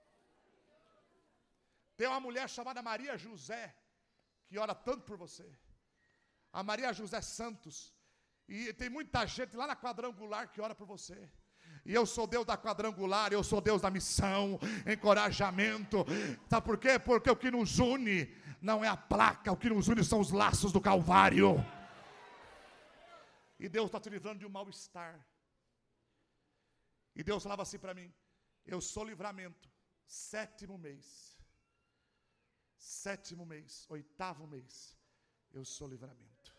Tem uma mulher chamada Maria José, que ora tanto por você. A Maria José Santos. E tem muita gente lá na quadrangular que ora por você. E eu sou Deus da quadrangular, eu sou Deus da missão, encorajamento. Sabe por quê? Porque o que nos une não é a placa, o que nos une são os laços do Calvário. E Deus está te livrando de um mal-estar. E Deus falava assim para mim, eu sou livramento, sétimo mês. Sétimo mês, oitavo mês, eu sou livramento.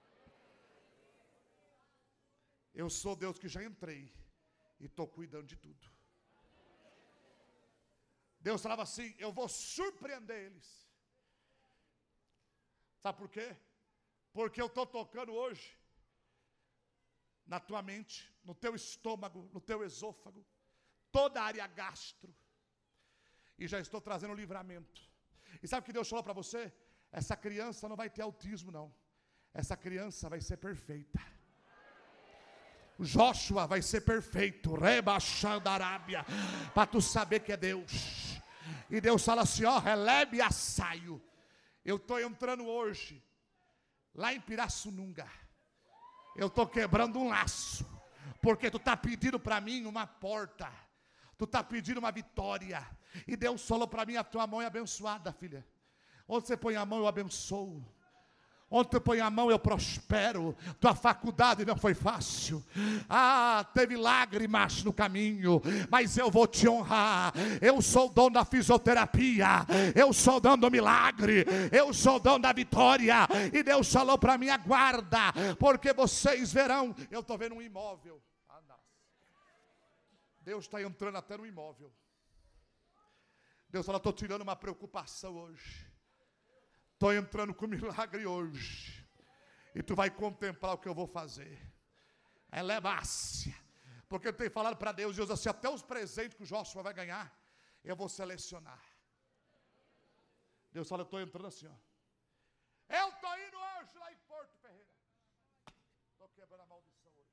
Eu sou Deus que já entrei e estou cuidando de tudo. Deus falava assim, eu vou surpreender eles. Sabe por quê? Porque eu estou tocando hoje na tua mente, no teu estômago, no teu esôfago, toda a área gastro. E já estou trazendo livramento. E sabe o que Deus falou para você? Essa criança não vai ter autismo não. Essa criança vai ser perfeita. Joshua vai ser perfeito. Rebaixando a Arábia. Para tu saber que é Deus. E Deus fala assim, ó, relebe a saio. Eu estou entrando hoje lá em Pirassununga. Eu estou quebrando um laço. Porque tu está pedindo para mim uma porta. Tu está pedindo uma vitória. E Deus falou para mim, a tua mão é abençoada, filha. Onde você põe a mão, eu abençoo. Onde tu põe a mão, eu prospero. Tua faculdade não foi fácil. Ah, teve lágrimas no caminho. Mas eu vou te honrar. Eu sou o dono da fisioterapia. Eu sou o dono do milagre. Eu sou o dono da vitória. E Deus falou para mim, aguarda. Porque vocês verão. Eu estou vendo um imóvel. Deus está entrando até no imóvel. Deus fala, estou tirando uma preocupação hoje. Estou entrando com milagre hoje. E tu vai contemplar o que eu vou fazer. Eleva-se. Porque eu tenho falado para Deus, Deus assim, até os presentes que o Joshua vai ganhar, eu vou selecionar. Deus fala, eu estou entrando assim, ó. Eu estou indo hoje lá em Porto Ferreira. Estou quebrando a maldição hoje.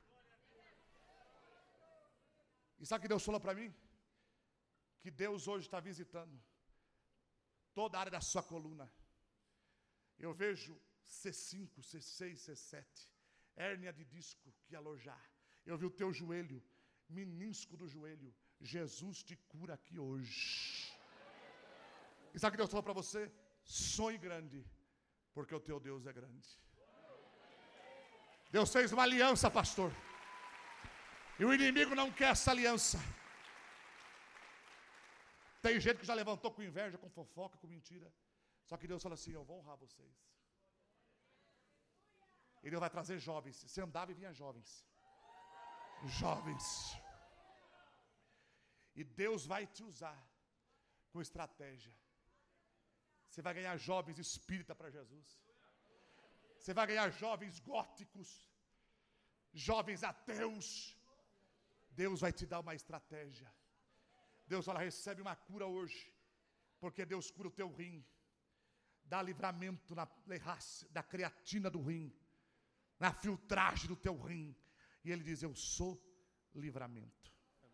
E sabe o que Deus falou para mim? Que Deus hoje está visitando toda a área da sua coluna. Eu vejo C cinco, C seis, C sete, hérnia de disco que alojar. Eu vi o teu joelho, menisco do joelho. Jesus te cura aqui hoje. E sabe o que Deus falou para você? Sonhe grande, porque o teu Deus é grande. Deus fez uma aliança, pastor. E o inimigo não quer essa aliança. Tem gente que já levantou com inveja, com fofoca, com mentira. Só que Deus fala assim: eu vou honrar vocês. E Deus vai trazer jovens. Você andava e vinha jovens. Jovens. E Deus vai te usar com estratégia. Você vai ganhar jovens espírita para Jesus. Você vai ganhar jovens góticos, jovens ateus. Deus vai te dar uma estratégia. Deus fala: recebe uma cura hoje, porque Deus cura o teu rim, dá livramento na da creatina do rim, na filtragem do teu rim. E Ele diz: eu sou livramento.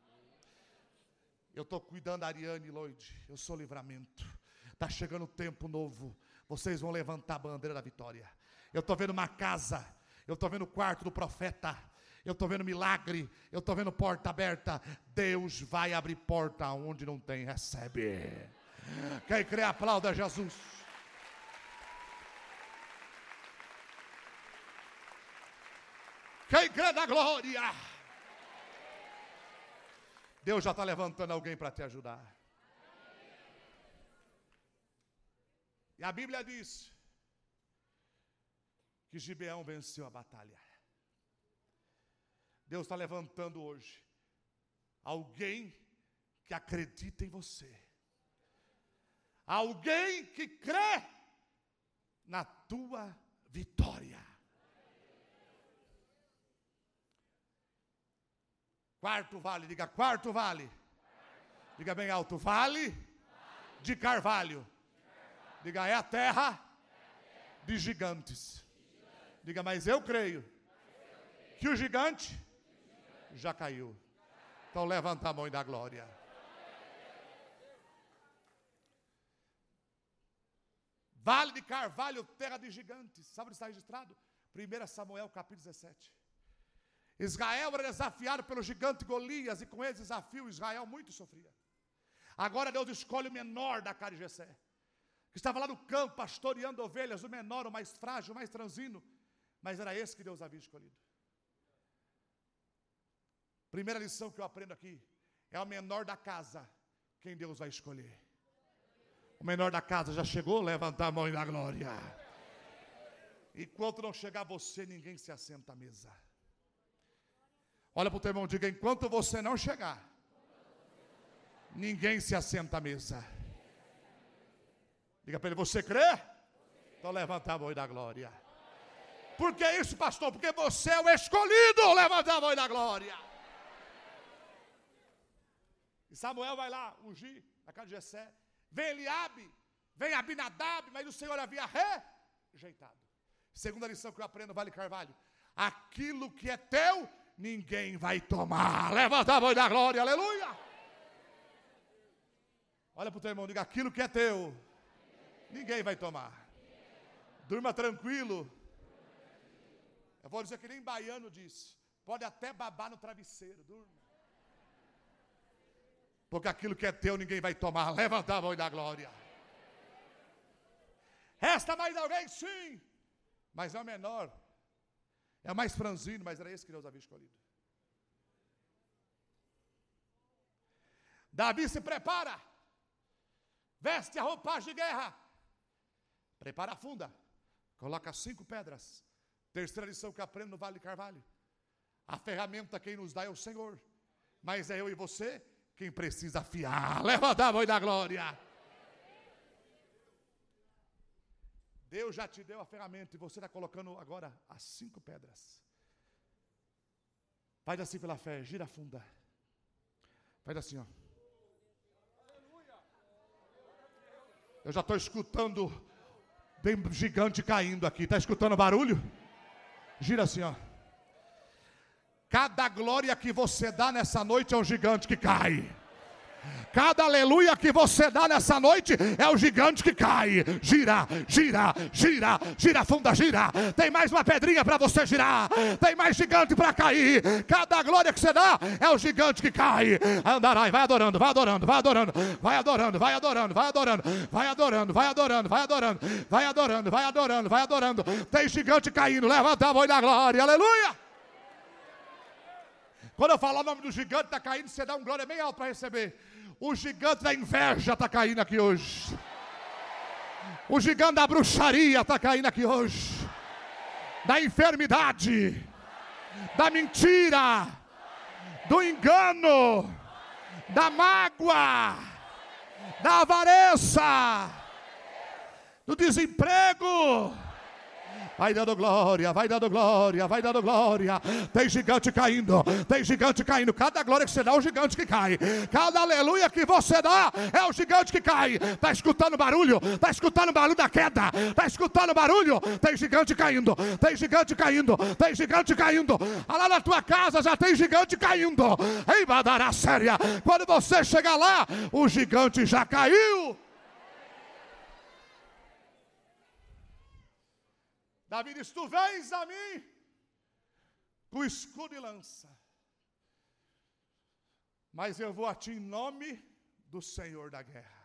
Eu estou cuidando da Ariane e Lloyd, eu sou livramento. Está chegando tempo novo, vocês vão levantar a bandeira da vitória. Eu estou vendo uma casa, eu estou vendo o quarto do profeta, eu estou vendo milagre, eu estou vendo porta aberta. Deus vai abrir porta onde não tem, recebe. Quem crê, aplauda Jesus. Quem crê na glória. Deus já está levantando alguém para te ajudar. E a Bíblia diz que Gibeão venceu a batalha. Deus está levantando hoje alguém que acredita em você. Alguém que crê na tua vitória. Quarto vale, diga quarto vale. Diga bem alto, vale de carvalho. Diga, é a terra de gigantes. Diga, mas eu creio que o gigante já caiu. Então levanta a mão e dá glória. Vale de carvalho, terra de gigantes. Sabe onde está registrado? primeiro Samuel capítulo dezessete. Israel era desafiado pelo gigante Golias, e com esse desafio Israel muito sofria. Agora Deus escolhe o menor da casa de Jessé, que estava lá no campo pastoreando ovelhas, o menor, o mais frágil, o mais transino, mas era esse que Deus havia escolhido. Primeira lição que eu aprendo aqui: é o menor da casa quem Deus vai escolher. O menor da casa já chegou? Levanta a mão e dá glória. Enquanto não chegar você, ninguém se assenta à mesa. Olha para o teu irmão, diga: enquanto você não chegar, ninguém se assenta à mesa. Diga para ele: você crê? Então levanta a mão e dá glória. Por que isso, pastor? Porque você é o escolhido. Levanta a mão e dá glória. E Samuel vai lá ungir a casa de Jessé. Vem Eliabe, vem Abinadab, mas o Senhor havia rejeitado. Segunda lição que eu aprendo, vale carvalho: aquilo que é teu, ninguém vai tomar. Levanta a mão e dá glória, aleluia. Olha para o teu irmão, diga: aquilo que é teu, ninguém vai tomar. Durma tranquilo. Eu vou dizer que nem baiano diz: pode até babar no travesseiro, durma. Porque aquilo que é teu, ninguém vai tomar. Levanta a mão e dá glória. Resta mais alguém? Sim. Mas é o menor. É o mais franzino, mas era esse que Deus havia escolhido. Davi se prepara. Veste a roupagem de guerra. Prepara a funda. Coloca cinco pedras. Terceira lição que eu aprendo no Vale de Carvalho: a ferramenta quem nos dá é o Senhor, mas é eu e você quem precisa afiar. Levanta a mão e dá glória. Deus já te deu a ferramenta e você está colocando agora as cinco pedras. Faz assim pela fé, gira a funda. Faz assim, ó. Eu já estou escutando bem gigante caindo aqui. Está escutando o barulho? Gira assim, ó. Cada glória que você dá nessa noite é um gigante que cai. Cada aleluia que você dá nessa noite é o gigante que cai. Gira, gira, gira, gira funda, gira. Tem mais uma pedrinha para você girar. Tem mais gigante para cair. Cada glória que você dá é o gigante que cai. Andarai, vai adorando, vai adorando, vai adorando, vai adorando, vai adorando, vai adorando, vai adorando, vai adorando, vai adorando, vai adorando, vai adorando, vai adorando. Tem gigante caindo. Levanta a mão na glória, aleluia. Quando eu falar o nome do gigante está caindo, você dá um glória bem alto para receber. O gigante da inveja está caindo aqui hoje. O gigante da bruxaria está caindo aqui hoje. Da enfermidade, da mentira, do engano, da mágoa, da avareza, do desemprego. Vai dando glória, vai dando glória, vai dando glória. Tem gigante caindo, tem gigante caindo. Cada glória que você dá é o gigante que cai. Cada aleluia que você dá é o gigante que cai. Está escutando barulho? Está escutando barulho da queda? Está escutando barulho? Tem gigante caindo, tem gigante caindo, tem gigante caindo. Lá na tua casa já tem gigante caindo. Ei, Badará séria. Quando você chegar lá, o gigante já caiu. Davi diz: tu vens a mim com escudo e lança, mas eu vou a ti em nome do Senhor da guerra.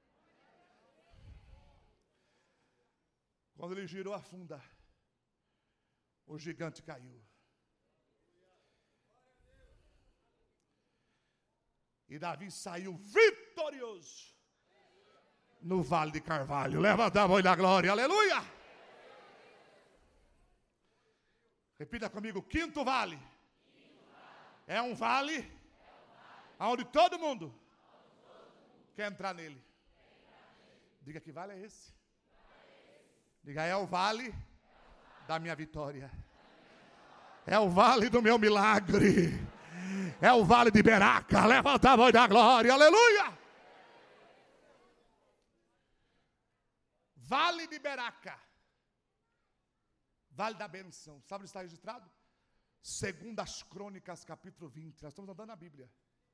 Quando ele girou a funda, o gigante caiu. E Davi saiu vitorioso no vale de Carvalho. Levanta a mão da glória, aleluia. Repita comigo: quinto vale. É um vale onde todo mundo quer entrar nele. Diga: que vale é esse? Diga: é o vale da minha vitória. É o vale do meu milagre. É o vale de Beraca. Levanta a mão da glória, aleluia. Vale de Beraca. Vale da benção. Sabe onde está registrado? Segundo as Crônicas, capítulo vinte. Nós estamos andando na Bíblia.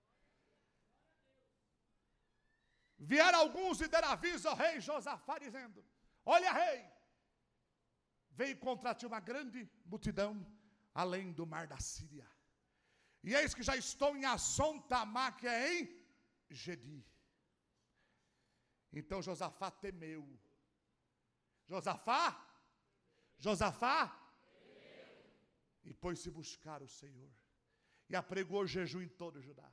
Vieram alguns e deram aviso ao rei Josafá, dizendo: olha, rei, veio contra ti uma grande multidão além do mar da Síria. E eis que já estou em Azon Tamá, que é em Gedi. Então Josafá temeu. Josafá Josafá e pôs-se buscar o Senhor, e apregou jejum em todo Judá,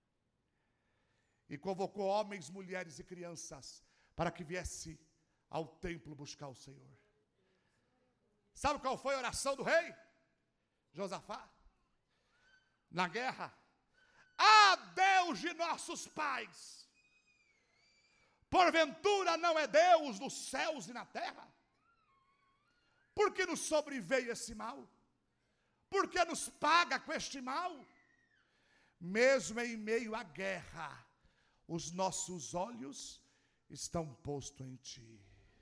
e convocou homens, mulheres e crianças para que viesse ao templo buscar o Senhor. Sabe qual foi a oração do rei Josafá? Na guerra: ah, Deus de nossos pais, porventura não é Deus nos céus e na terra? Por que nos sobreveio esse mal? Por que nos paga com este mal? Mesmo em meio à guerra, os nossos olhos estão postos em ti.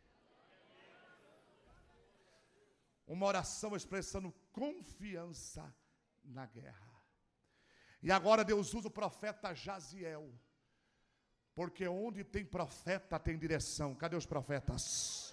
Uma oração expressando confiança na guerra. E agora Deus usa o profeta Jaziel, porque onde tem profeta tem direção. Cadê os profetas?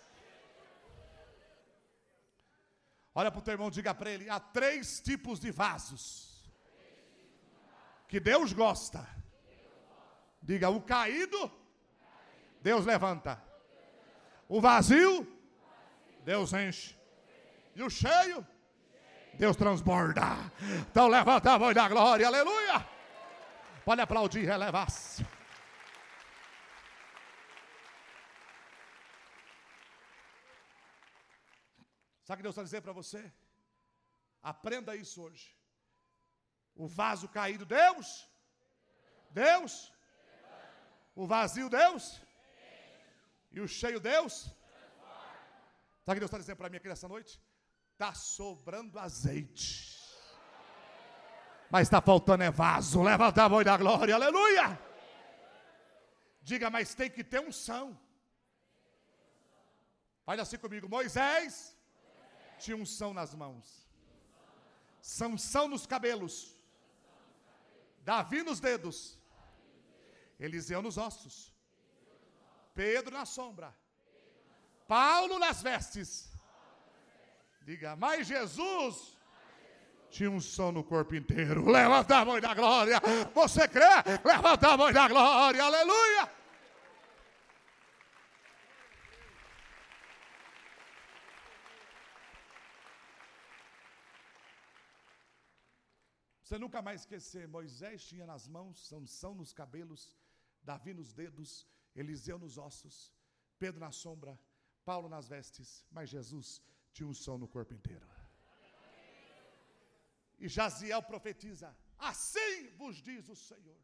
Olha para o teu irmão, diga para ele: há três tipos de vasos que Deus gosta. Diga: o caído, Deus levanta. O vazio, Deus enche. E o cheio, Deus transborda. Então levanta a voz da glória, aleluia. Pode aplaudir, relevar-se. Sabe o que Deus está dizendo para você? Aprenda isso hoje. O vaso caído, Deus. Deus. O vazio, Deus. E o cheio, Deus. Sabe o que Deus está dizendo para mim aqui nessa noite? Está sobrando azeite, mas está faltando é vaso. Levanta a mão da glória, aleluia. Diga: mas tem que ter unção. Faz assim comigo: Moisés tinha unção nas mãos, Sansão nos cabelos, Davi nos dedos, Eliseu nos ossos, Pedro na sombra, Paulo nas vestes. Diga, mas Jesus tinha unção no corpo inteiro. Levanta a mão da glória. Você crê? Levanta a mão da glória. Aleluia. Você nunca mais esquecer, Moisés tinha nas mãos, Sansão nos cabelos, Davi nos dedos, Eliseu nos ossos, Pedro na sombra, Paulo nas vestes, mas Jesus tinha unção no corpo inteiro. E Jaziel profetiza, assim vos diz o Senhor,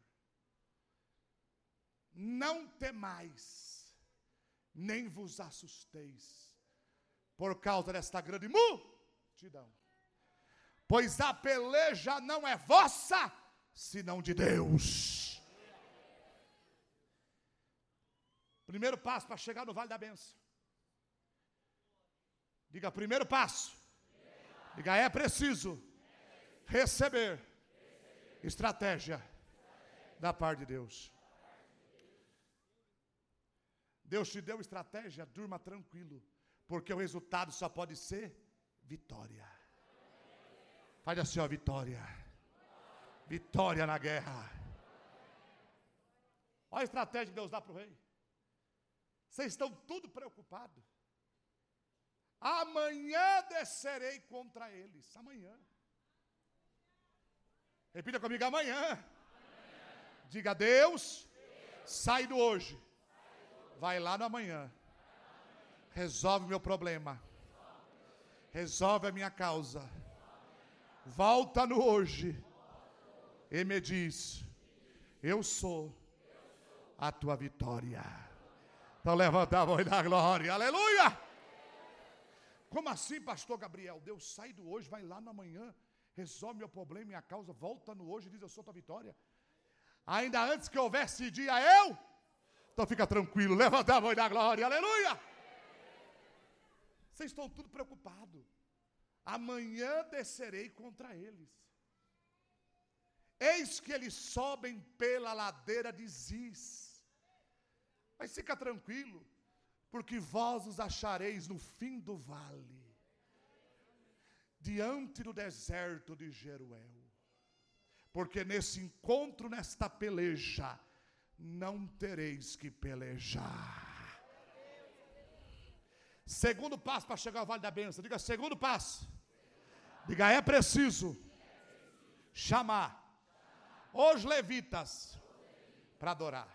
não temais, nem vos assusteis, por causa desta grande multidão. Pois a peleja não é vossa, senão de Deus. Primeiro passo para chegar no Vale da Bênção. Diga, primeiro passo. Diga, é preciso receber estratégia da parte de Deus. Deus te deu estratégia, durma tranquilo, porque o resultado só pode ser vitória. Faz assim, ó, vitória. Vitória na guerra. Olha a estratégia que Deus dá para o rei. Vocês estão tudo preocupados. Amanhã descerei contra eles. Amanhã. Repita comigo, amanhã. Amanhã. Diga, Deus, Deus, sai do hoje. Vai lá no amanhã. Resolve o meu problema. Resolve a minha causa. Volta no hoje e me diz, eu sou a tua vitória. Então levanta a voz da glória, aleluia. Como assim, pastor Gabriel? Deus sai do hoje, vai lá no amanhã, resolve meu problema, minha causa, volta no hoje e diz, eu sou a tua vitória. Ainda antes que houvesse dia, eu? Então fica tranquilo, levanta a voz da glória, aleluia. Vocês estão tudo preocupados. Amanhã descerei contra eles. Eis que eles sobem pela ladeira de Ziz. Mas fica tranquilo, porque vós os achareis no fim do vale, diante do deserto de Jeruel. Porque nesse encontro, nesta peleja, não tereis que pelejar. Segundo passo para chegar ao Vale da Bênção. Diga, segundo passo. Diga, é preciso chamar os levitas para adorar.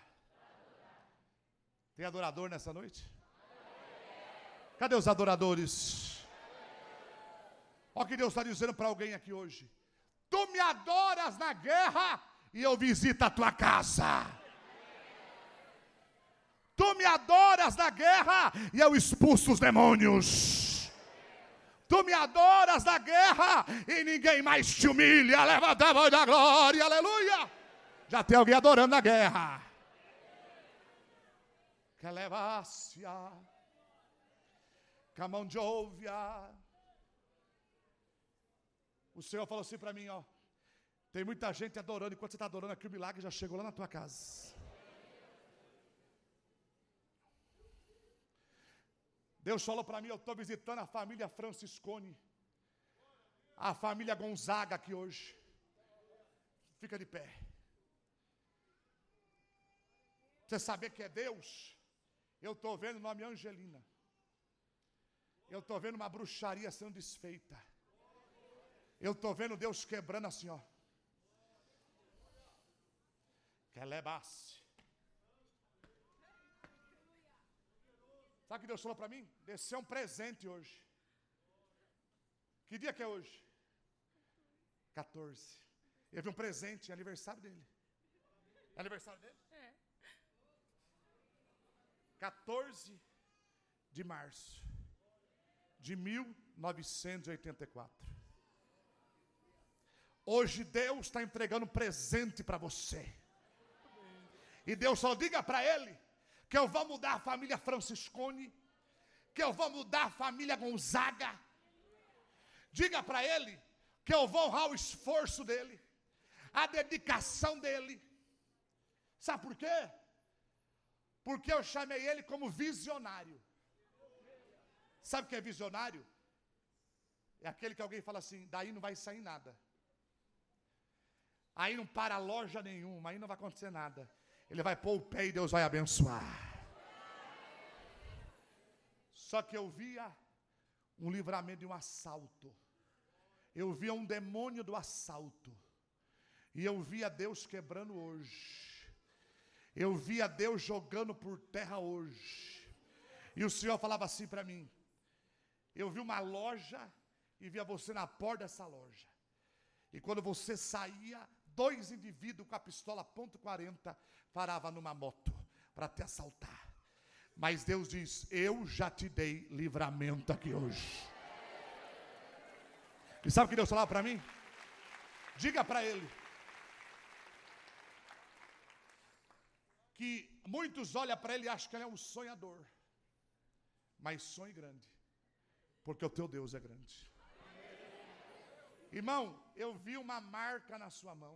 Tem adorador nessa noite? Cadê os adoradores? Olha o que Deus está dizendo para alguém aqui hoje. Tu me adoras na guerra e eu visito a tua casa. Tu me adoras na guerra e eu expulso os demônios. Tu me adoras na guerra e ninguém mais te humilha. Levanta a voz da glória, aleluia. Já tem alguém adorando na guerra. Que levácia, camandovia. O Senhor falou assim para mim, ó. Tem muita gente adorando, enquanto você está adorando aqui, o milagre já chegou lá na tua casa. Deus falou para mim, eu estou visitando a família Franciscone, a família Gonzaga aqui hoje. Fica de pé. Você saber que é Deus, eu estou vendo o nome Angelina. Eu estou vendo uma bruxaria sendo desfeita. Eu estou vendo Deus quebrando assim, ó. Que lebasse. Sabe o que Deus falou para mim? Desceu um presente hoje. Que dia que é hoje? quatorze. Eu vi um presente, é aniversário dele. É aniversário dele? É. quatorze de março de mil novecentos e oitenta e quatro. Hoje Deus está entregando um presente para você. E Deus só diga para ele que eu vou mudar a família Franciscone, que eu vou mudar a família Gonzaga. Diga para ele que eu vou honrar o esforço dele, a dedicação dele. Sabe por quê? Porque eu chamei ele como visionário. Sabe o que é visionário? É aquele que alguém fala assim, daí não vai sair nada. Aí não para loja nenhuma, aí não vai acontecer nada. Ele vai pôr o pé e Deus vai abençoar. Só que eu via um livramento de um assalto. Eu via um demônio do assalto. E eu via Deus quebrando hoje. Eu via Deus jogando por terra hoje. E o Senhor falava assim para mim. Eu vi uma loja e via você na porta dessa loja. E quando você saía, dois indivíduos com a pistola ponto quarenta paravam numa moto para te assaltar. Mas Deus diz, eu já te dei livramento aqui hoje. E sabe o que Deus falava para mim? Diga para ele que muitos olham para ele e acham que ele é um sonhador. Mas sonhe grande, porque o teu Deus é grande. Irmão, eu vi uma marca na sua mão.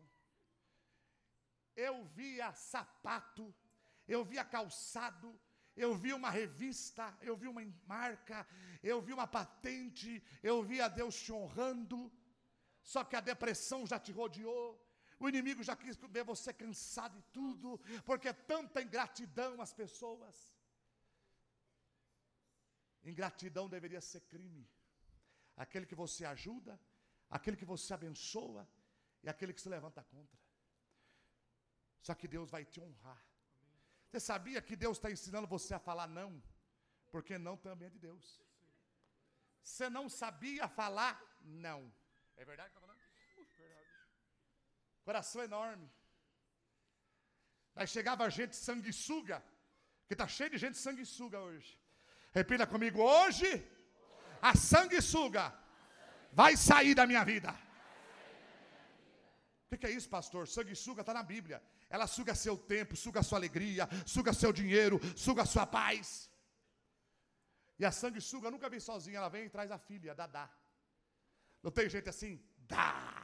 Eu via sapato, eu via calçado, eu vi uma revista, eu vi uma marca, eu vi uma patente, eu vi a Deus te honrando. Só que a depressão já te rodeou, o inimigo já quis ver você cansado de tudo, porque é tanta ingratidão às pessoas. Ingratidão deveria ser crime. Aquele que você ajuda, aquele que você abençoa, e aquele que se levanta contra. Só que Deus vai te honrar. Você sabia que Deus está ensinando você a falar não? Porque não também é de Deus. Você não sabia falar não. É verdade que está falando? Uh, verdade. Coração enorme. Aí chegava gente sanguessuga, que está cheio de gente sanguessuga hoje. Repita comigo, hoje a sanguessuga vai sair da minha vida. O que, que é isso, pastor? Sanguessuga está na Bíblia. Ela suga seu tempo, suga sua alegria, suga seu dinheiro, suga sua paz. E a sanguessuga eu nunca vi sozinha, ela vem e traz a filha, a Dadá. Não tem gente assim? Dá.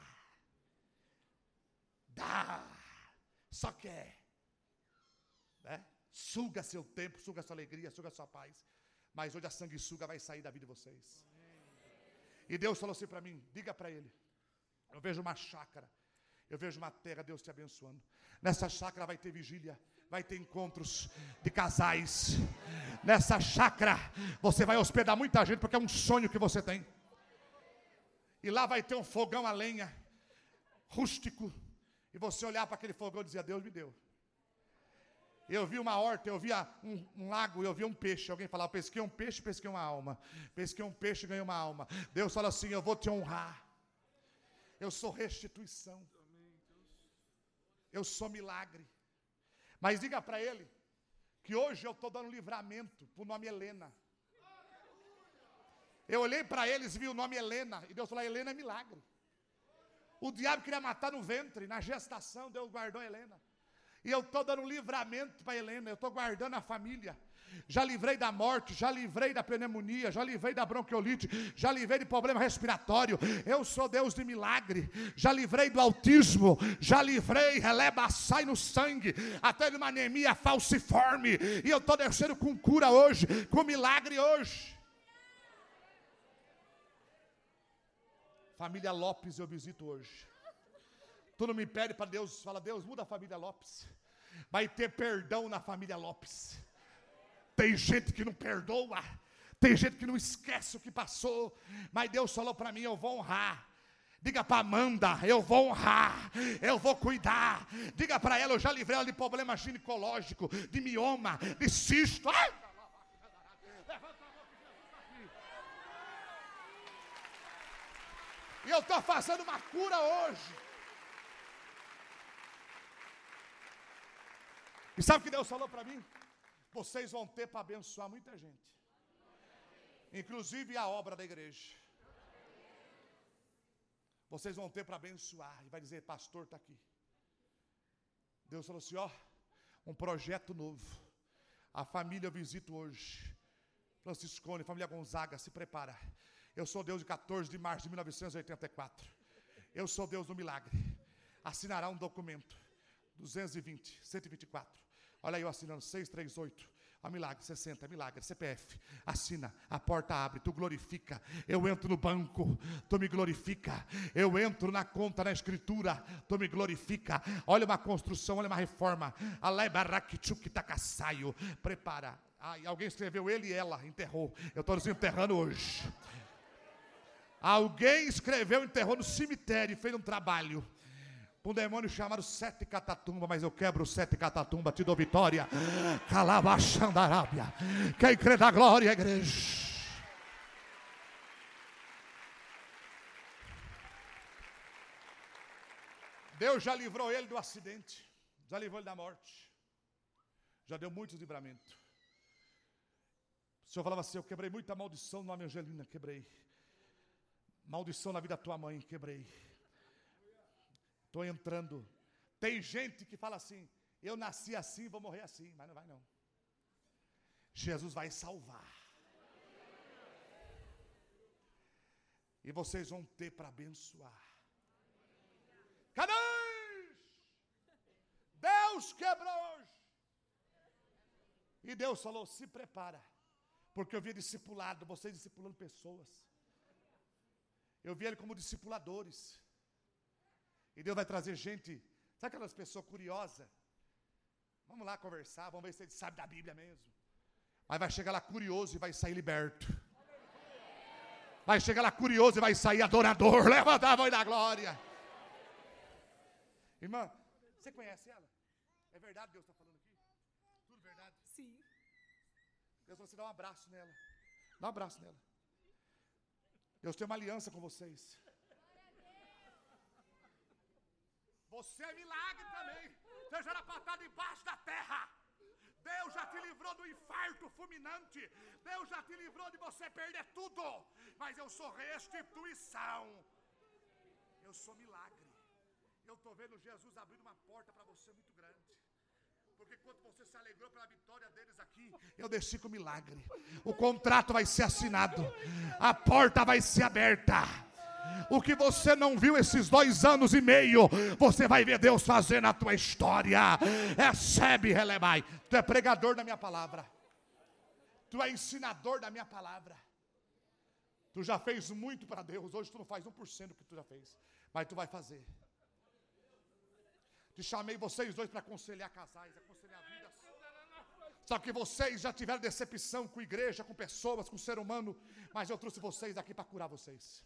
Dá. Só quer. Né? Suga seu tempo, suga sua alegria, suga sua paz. Mas hoje a sanguessuga vai sair da vida de vocês. E Deus falou assim para mim, diga para ele. Eu vejo uma chácara. Eu vejo uma terra, Deus te abençoando. Nessa chácara vai ter vigília, vai ter encontros de casais. Nessa chácara você vai hospedar muita gente, porque é um sonho que você tem. E lá vai ter um fogão a lenha, rústico. E você olhar para aquele fogão e dizer, Deus me deu. Eu vi uma horta, eu via um, um lago, eu via um peixe. Alguém falava, pesquei um peixe, pesquei uma alma. Pesquei um peixe, ganhei uma alma. Deus fala assim, eu vou te honrar. Eu sou restituição. Eu sou milagre. Mas diga para ele que hoje eu estou dando livramento para o nome Helena. Eu olhei para eles e vi o nome Helena. E Deus falou, Helena é milagre. O diabo queria matar no ventre, na gestação, Deus guardou a Helena. E eu estou dando livramento para Helena. Eu estou guardando a família. Já livrei da morte, já livrei da pneumonia, já livrei da bronquiolite, já livrei de problema respiratório. Eu sou Deus de milagre. Já livrei do autismo, já livrei, releba, sai no sangue, até de uma anemia falciforme. E eu estou descendo com cura hoje, com milagre hoje. Família Lopes eu visito hoje. Tu não me pede para Deus, fala, Deus, muda a família Lopes. Vai ter perdão na família Lopes. Tem gente que não perdoa, tem gente que não esquece o que passou, mas Deus falou para mim, eu vou honrar. Diga para Amanda, eu vou honrar, eu vou cuidar. Diga para ela, eu já livrei ela de problema ginecológico, de mioma, de cisto. Ai! E eu estou fazendo uma cura hoje. E sabe o que Deus falou para mim? Vocês vão ter para abençoar muita gente. Inclusive a obra da igreja. Vocês vão ter para abençoar. E vai dizer, pastor está aqui. Deus falou assim, ó, um projeto novo. A família eu visito hoje. Franciscone, família Gonzaga, se prepara. Eu sou Deus de quatorze de março de mil novecentos e oitenta e quatro. Eu sou Deus do milagre. Assinará um documento. duzentos e vinte, cento e vinte e quatro. Olha aí eu assinando, seis três oito. A milagre, você senta, milagre, C P F, assina, a porta abre, tu glorifica, eu entro no banco, tu me glorifica, eu entro na conta, na escritura, tu me glorifica, olha uma construção, olha uma reforma, prepara, ai, alguém escreveu ele e ela, enterrou, eu estou desenterrando hoje, alguém escreveu, enterrou no cemitério, fez um trabalho, um demônio chamado sete catatumba, mas eu quebro sete catatumba, te dou vitória. Calabaxandarábia. Quem crê na glória, igreja? Deus já livrou ele do acidente, já livrou ele da morte, já deu muitos livramentos. O Senhor falava assim: eu quebrei muita maldição no nome Angelina, quebrei. Maldição na vida da tua mãe, quebrei. Estou entrando. Tem gente que fala assim: eu nasci assim, vou morrer assim. Mas não vai não. Jesus vai salvar. E vocês vão ter para abençoar. Cadê? Deus quebrou hoje. E Deus falou: se prepara. Porque eu vi discipulado, vocês discipulando pessoas. Eu vi ele como discipuladores. E Deus vai trazer gente, sabe aquelas pessoas curiosas? Vamos lá conversar, vamos ver se ele sabe da Bíblia mesmo. Mas vai chegar lá curioso e vai sair liberto. Vai chegar lá curioso e vai sair adorador. Levanta a voz da glória. Irmã, você conhece ela? É verdade Deus está falando aqui? Tudo verdade? Sim. Deus falou assim: dá um abraço nela. Dá um abraço nela. Deus tem uma aliança com vocês. Você é milagre também. Você já era para estar debaixo da terra. Deus já te livrou do infarto fulminante. Deus já te livrou de você perder tudo. Mas eu sou restituição. Eu sou milagre. Eu estou vendo Jesus abrindo uma porta para você muito grande. Porque quando você se alegrou pela vitória deles aqui, eu desci com milagre. O contrato vai ser assinado. A porta vai ser aberta. O que você não viu esses dois anos e meio, você vai ver Deus fazer na tua história. Recebe, relebai. Tu é pregador da minha palavra. Tu é ensinador da minha palavra. Tu já fez muito para Deus. Hoje tu não faz um por cento do que tu já fez, mas tu vai fazer. Te chamei vocês dois para aconselhar casais, aconselhar vidas. Só que vocês já tiveram decepção com igreja, com pessoas, com ser humano. Mas eu trouxe vocês aqui para curar vocês.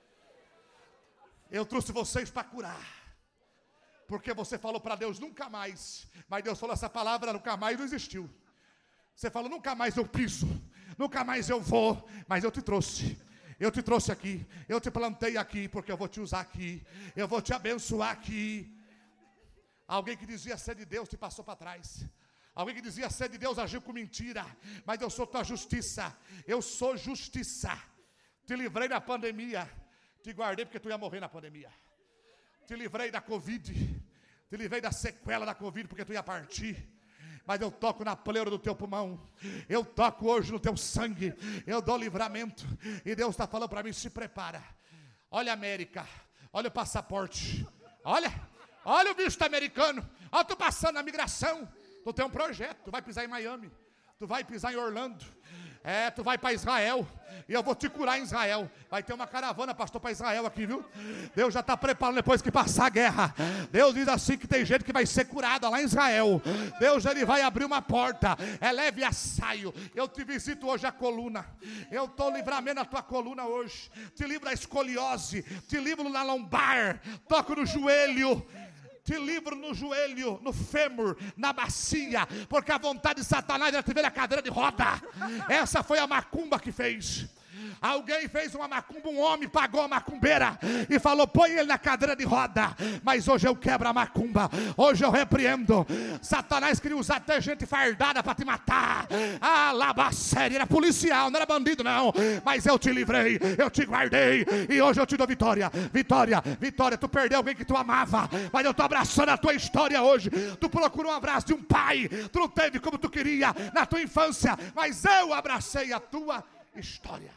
Eu trouxe vocês para curar. Porque você falou para Deus nunca mais. Mas Deus falou: essa palavra nunca mais não existiu. Você falou: nunca mais eu piso, nunca mais eu vou. Mas eu te trouxe. Eu te trouxe aqui. Eu te plantei aqui porque eu vou te usar aqui. Eu vou te abençoar aqui. Alguém que dizia ser de Deus te passou para trás. Alguém que dizia ser de Deus agiu com mentira. Mas eu sou tua justiça. Eu sou justiça. Te livrei da pandemia. Te guardei porque tu ia morrer na pandemia. Te livrei da Covid. Te livrei da sequela da Covid porque tu ia partir. Mas eu toco na pleura do teu pulmão. Eu toco hoje no teu sangue. Eu dou livramento. E Deus está falando para mim: se prepara. Olha a América. Olha o passaporte. Olha. Olha o visto americano. Olha tu passando na migração. Tu tem um projeto. Tu vai pisar em Miami. Tu vai pisar em Orlando. É, tu vai para Israel. E eu vou te curar em Israel. Vai ter uma caravana, pastor, para Israel aqui, viu? Deus já está preparando depois que passar a guerra. Deus diz assim que tem gente que vai ser curada lá em Israel. Deus, ele vai abrir uma porta. É leve a saio. Eu te visito hoje a coluna. Eu estou livramento a tua coluna hoje. Te livro da escoliose. Te livro na lombar. Toco no joelho. Te livro no joelho, no fêmur, na bacia, porque a vontade de Satanás era te ver na cadeira de roda. Essa foi a macumba que fez. Alguém fez uma macumba, um homem pagou a macumbeira e falou: põe ele na cadeira de roda. Mas hoje eu quebro a macumba. Hoje eu repreendo. Satanás queria usar até gente fardada para te matar. Ah, labacéria, era policial, não era bandido não. Mas eu te livrei, eu te guardei. E hoje eu te dou vitória. Vitória, vitória. Tu perdeu alguém que tu amava, mas eu estou abraçando a tua história hoje. Tu procurou um abraço de um pai. Tu não teve como tu queria na tua infância, mas eu abracei a tua história.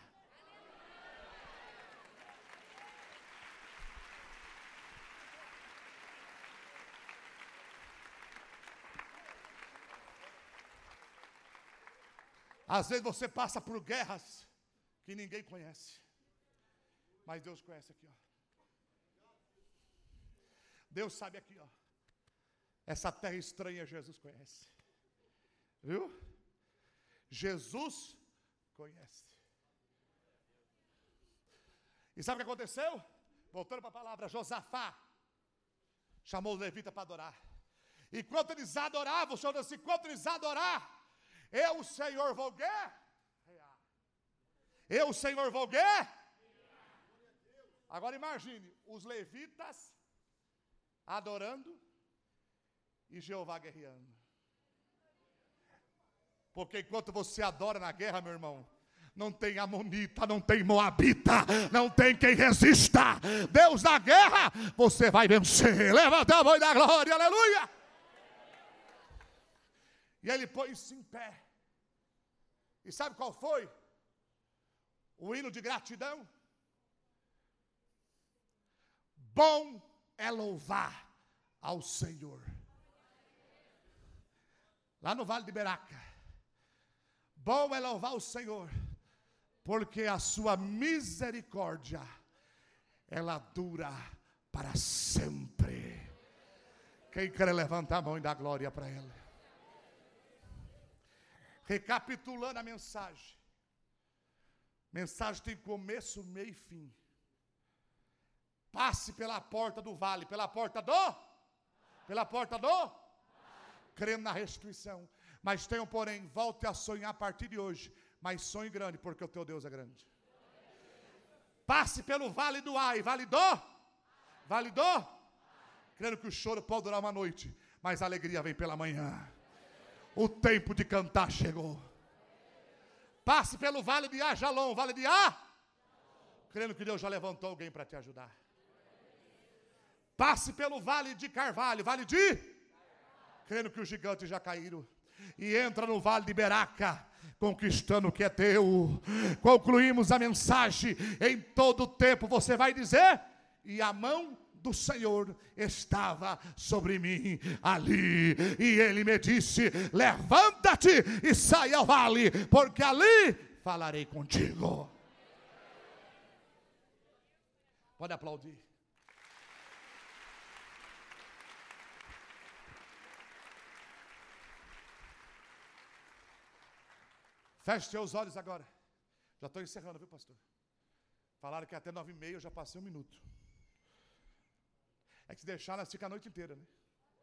Às vezes você passa por guerras que ninguém conhece. Mas Deus conhece aqui, ó. Deus sabe aqui, ó. Essa terra estranha Jesus conhece. Viu? Jesus conhece. E sabe o que aconteceu? Voltando para a palavra, Josafá chamou os levitas para adorar. Enquanto eles adoravam, o Senhor disse, enquanto eles adorar, eu, o Senhor, vou guerrear. Eu, o Senhor, vou guerrear. Agora imagine, os levitas adorando e Jeová guerreando. Porque enquanto você adora na guerra, meu irmão, não tem amonita, não tem moabita, não tem quem resista. Deus na guerra, você vai vencer. Levanta a mão da glória, aleluia. E ele pôs-se em pé. E sabe qual foi? O hino de gratidão. Bom é louvar ao Senhor. Lá no Vale de Beraca. Bom é louvar o Senhor, porque a sua misericórdia, ela dura para sempre. Quem quer levantar a mão e dar glória para Ele? Recapitulando a mensagem. Mensagem tem começo, meio e fim. Passe pela porta do vale, pela porta do, pela porta do, crendo na restituição. Mas tenham, porém, volte a sonhar a partir de hoje. Mas sonhe grande, porque o teu Deus é grande. Passe pelo vale do ai, vale do, vale do, crendo que o choro pode durar uma noite, mas a alegria vem pela manhã. O tempo de cantar chegou. Passe pelo vale de Ajalon, vale de A, crendo que Deus já levantou alguém para te ajudar. Passe pelo vale de Carvalho, vale de, crendo que os gigantes já caíram. E entra no vale de Beraca, conquistando o que é teu. Concluímos a mensagem. Em todo tempo você vai dizer, e a mão do Senhor estava sobre mim ali, e Ele me disse, levanta-te e sai ao vale, porque ali falarei contigo. Pode aplaudir. Feche seus olhos agora. Já estou encerrando, viu, pastor? Falaram que até nove e meia, eu já passei um minuto. É que se deixar, nós ficamos a noite inteira, né?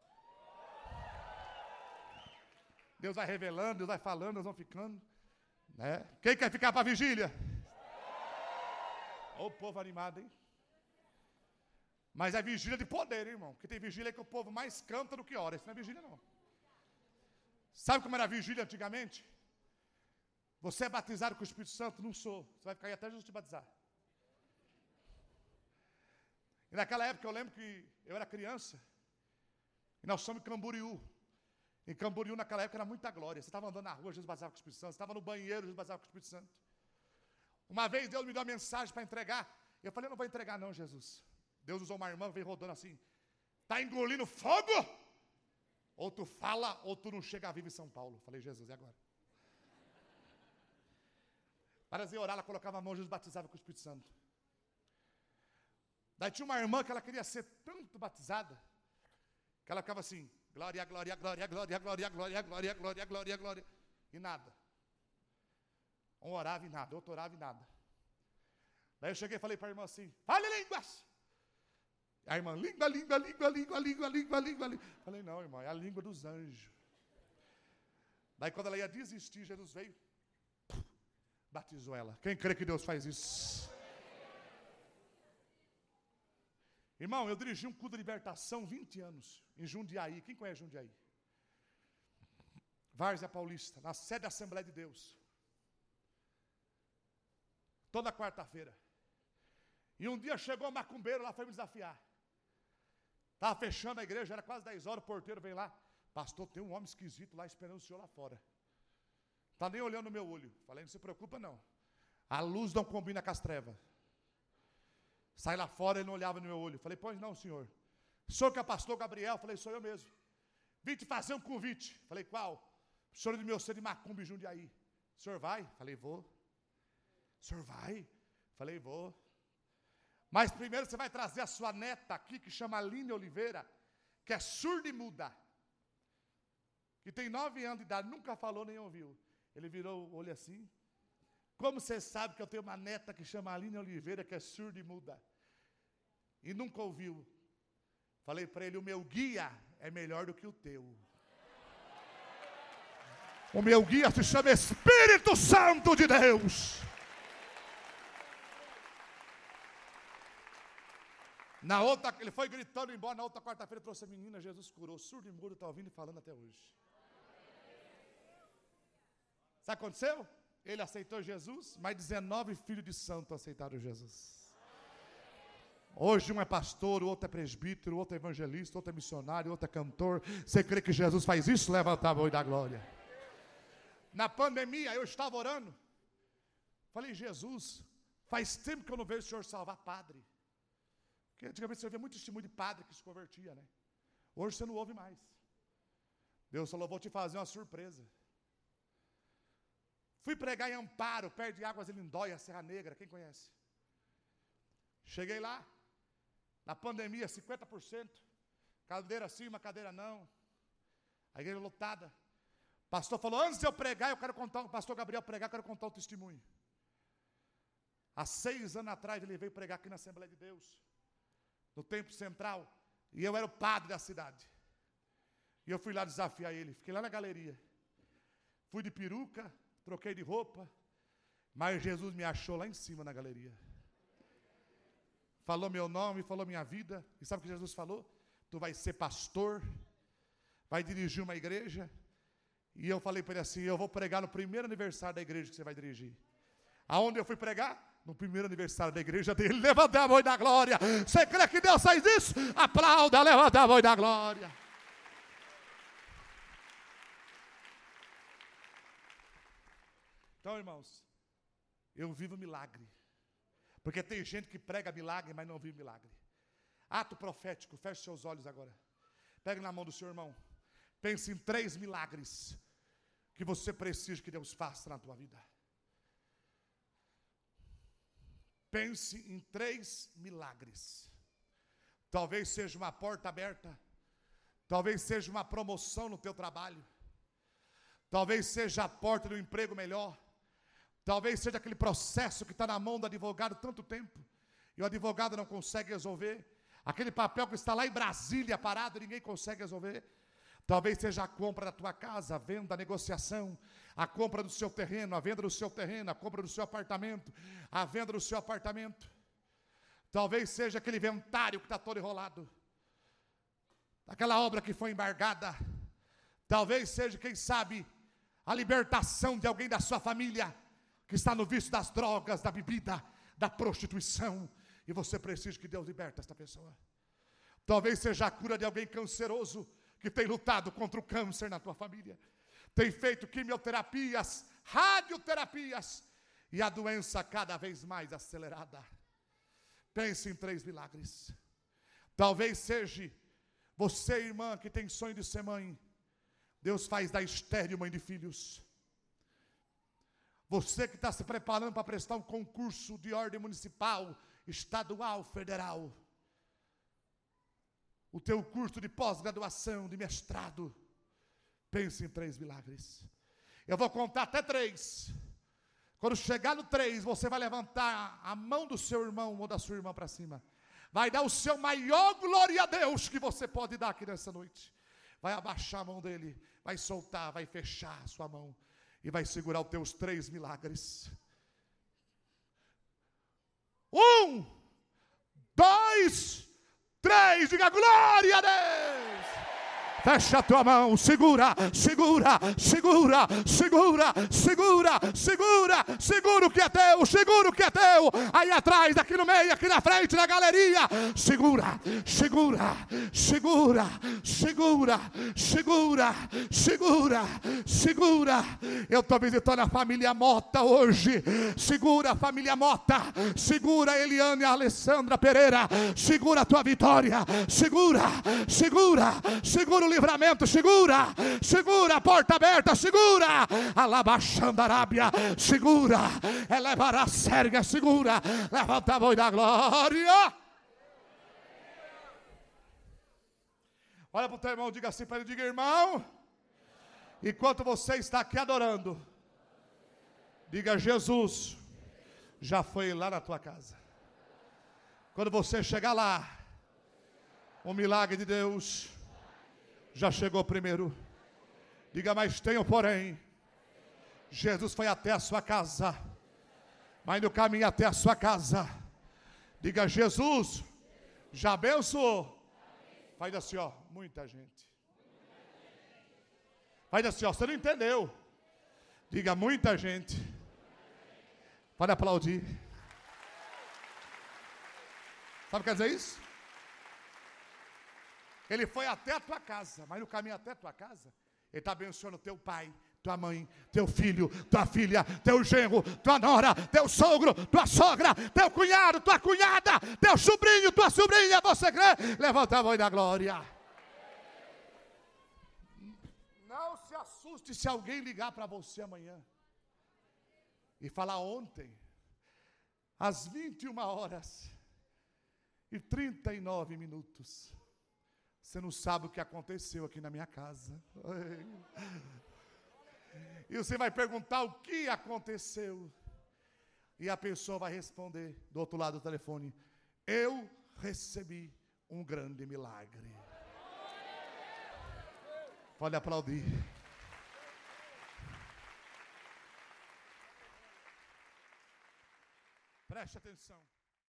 Deus vai revelando, Deus vai falando, nós vamos ficando, né? Quem quer ficar para a vigília? Ô, povo animado, hein? Mas é vigília de poder, hein, irmão? Porque tem vigília que o povo mais canta do que ora. Isso não é vigília, não. Sabe como era a vigília antigamente? Você é batizado com o Espírito Santo? Não sou. Você vai ficar aí até Jesus te batizar. E naquela época eu lembro que eu era criança. E nós somos em Camboriú. Em Camboriú naquela época era muita glória. Você estava andando na rua, Jesus batizava com o Espírito Santo. Você estava no banheiro, Jesus batizava com o Espírito Santo. Uma vez Deus me deu uma mensagem para entregar. Eu falei, eu não vou entregar não, Jesus. Deus usou uma irmã, veio rodando assim. Está engolindo fogo? Ou tu fala, ou tu não chega vivo em São Paulo. Eu falei, Jesus, e agora? Várias vezes orar, ela colocava a mão, Jesus batizava com o Espírito Santo. Daí tinha uma irmã que ela queria ser tanto batizada, que ela ficava assim, glória, glória, glória, glória, glória, glória, glória, glória, glória, glória, e nada. Um orava e nada, outro orava e nada. Daí eu cheguei e falei para a irmã assim, fale línguas. A irmã, língua, língua, língua, língua, língua, língua, língua, língua. Falei, não, irmã, é a língua dos anjos. Daí quando ela ia desistir, Jesus veio, batizou ela. Quem crê que Deus faz isso? Irmão, eu dirigi um culto de libertação vinte anos em Jundiaí. Quem conhece Jundiaí? Várzea Paulista, na sede da Assembleia de Deus. Toda quarta-feira. E um dia chegou um macumbeiro lá, foi me desafiar. Estava fechando a igreja, era quase dez horas, o porteiro veio lá. Pastor, tem um homem esquisito lá esperando o senhor lá fora. Está nem olhando no meu olho. Falei, não se preocupa não. A luz não combina com as trevas. Sai lá fora, ele não olhava no meu olho. Falei, pois não, senhor. O senhor que é pastor Gabriel? Falei, sou eu mesmo. Vim te fazer um convite. Falei, qual? O senhor de meu ser de Macumba e Jundiaí. O senhor vai? Falei, vou. O senhor vai? Falei, vou. Mas primeiro você vai trazer a sua neta aqui, que chama Aline Oliveira, que é surda e muda, que tem nove anos de idade, nunca falou nem ouviu. Ele virou o olho assim. Como você sabe que eu tenho uma neta que chama Aline Oliveira, que é surda e muda, e nunca ouviu? Falei para ele, o meu guia é melhor do que o teu. O meu guia se chama Espírito Santo de Deus. Na outra, ele foi gritando embora. Na outra quarta-feira trouxe a menina, Jesus curou. Surdo e mudo, está ouvindo e falando até hoje. Sabe o que aconteceu? Ele aceitou Jesus, mas dezenove filhos de santo aceitaram Jesus. Hoje um é pastor, o outro é presbítero, o outro é evangelista, o outro é missionário, o outro é cantor. Você crê que Jesus faz isso? Levanta a mão e dá glória. Na pandemia eu estava orando. Falei, Jesus, faz tempo que eu não vejo o Senhor salvar padre. Porque antigamente você via muito testemunho de padre que se convertia, né? Hoje você não ouve mais. Deus falou, vou te fazer uma surpresa. Fui pregar em Amparo, perto de Águas de Lindóia, Serra Negra, quem conhece? Cheguei lá, na pandemia, cinquenta por cento, cadeira sim, uma cadeira não, a igreja lotada. O pastor falou, antes de eu pregar, eu quero contar, o pastor Gabriel pregar, eu quero contar o testemunho. Há seis anos atrás, ele veio pregar aqui na Assembleia de Deus, no Templo Central, e eu era o padre da cidade. E eu fui lá desafiar ele, fiquei lá na galeria. Fui de peruca, troquei de roupa, mas Jesus me achou lá em cima na galeria. Falou meu nome, falou minha vida. E sabe o que Jesus falou? Tu vai ser pastor, vai dirigir uma igreja. E eu falei para ele assim, eu vou pregar no primeiro aniversário da igreja que você vai dirigir. Aonde eu fui pregar? No primeiro aniversário da igreja dele. Levanta a mão e dá glória. Você crê que Deus faz isso? Aplauda, levanta a mão e dá glória. Então, irmãos, eu vivo milagre. Porque tem gente que prega milagre, mas não vive milagre. Ato profético, feche seus olhos agora. Pegue na mão do seu irmão. Pense em três milagres que você precisa que Deus faça na tua vida. Pense em três milagres. Talvez seja uma porta aberta. Talvez seja uma promoção no teu trabalho. Talvez seja a porta do emprego melhor. Talvez seja aquele processo que está na mão do advogado tanto tempo, e o advogado não consegue resolver. Aquele papel que está lá em Brasília parado e ninguém consegue resolver. Talvez seja a compra da tua casa, a venda, a negociação, a compra do seu terreno, a venda do seu terreno, a compra do seu apartamento, a venda do seu apartamento. Talvez seja aquele inventário que está todo enrolado, aquela obra que foi embargada. Talvez seja, quem sabe, a libertação de alguém da sua família que está no vício das drogas, da bebida, da prostituição, e você precisa que Deus liberte esta pessoa. Talvez seja a cura de alguém canceroso que tem lutado contra o câncer na tua família, tem feito quimioterapias, radioterapias, e a doença cada vez mais acelerada. Pense em três milagres. Talvez seja você, irmã, que tem sonho de ser mãe. Deus faz da estéril mãe de filhos. Você que está se preparando para prestar um concurso de ordem municipal, estadual, federal. O teu curso de pós-graduação, de mestrado. Pense em três milagres. Eu vou contar até três. Quando chegar no três, você vai levantar a mão do seu irmão ou da sua irmã para cima. Vai dar o seu maior glória a Deus que você pode dar aqui nessa noite. Vai abaixar a mão dele, vai soltar, vai fechar a sua mão e vai segurar os teus três milagres. Um, dois, três, diga glória a Deus. Fecha a tua mão, segura, segura, segura, segura, segura, segura, segura o que é teu, segura o que é teu, aí atrás, aqui no meio, aqui na frente, na galeria, segura, segura, segura, segura, segura, segura, segura. Eu estou visitando a família Mota hoje, segura a família Mota, segura a Eliane e a Alessandra Pereira, segura a tua vitória, segura, segura, segura o livramento, segura, segura a porta aberta, segura, alabaxandarábia, segura, elevará a sérgia, segura, levanta a voz da glória. Olha para o teu irmão, diga assim para ele, diga: irmão, enquanto você está aqui adorando, diga: Jesus já foi lá na tua casa. Quando você chegar lá, o milagre de Deus já chegou primeiro. Diga: mas tenho porém, Jesus foi até a sua casa, mas no caminho até a sua casa, diga: Jesus já abençoou. Faz assim, ó, muita gente. Faz assim, ó, você não entendeu. Diga: muita gente. Pode aplaudir. Sabe o que quer dizer isso? Ele foi até a tua casa, mas no caminho até a tua casa, ele está abençoando teu pai, tua mãe, teu filho, tua filha, teu genro, tua nora, teu sogro, tua sogra, teu cunhado, tua cunhada, teu sobrinho, tua sobrinha. Você crê? Levanta a voz da glória. Não se assuste se alguém ligar para você amanhã e falar: ontem, às vinte e uma horas e trinta e nove minutos, você não sabe o que aconteceu aqui na minha casa. E você vai perguntar o que aconteceu. E a pessoa vai responder do outro lado do telefone: eu recebi um grande milagre. Pode aplaudir. Preste atenção.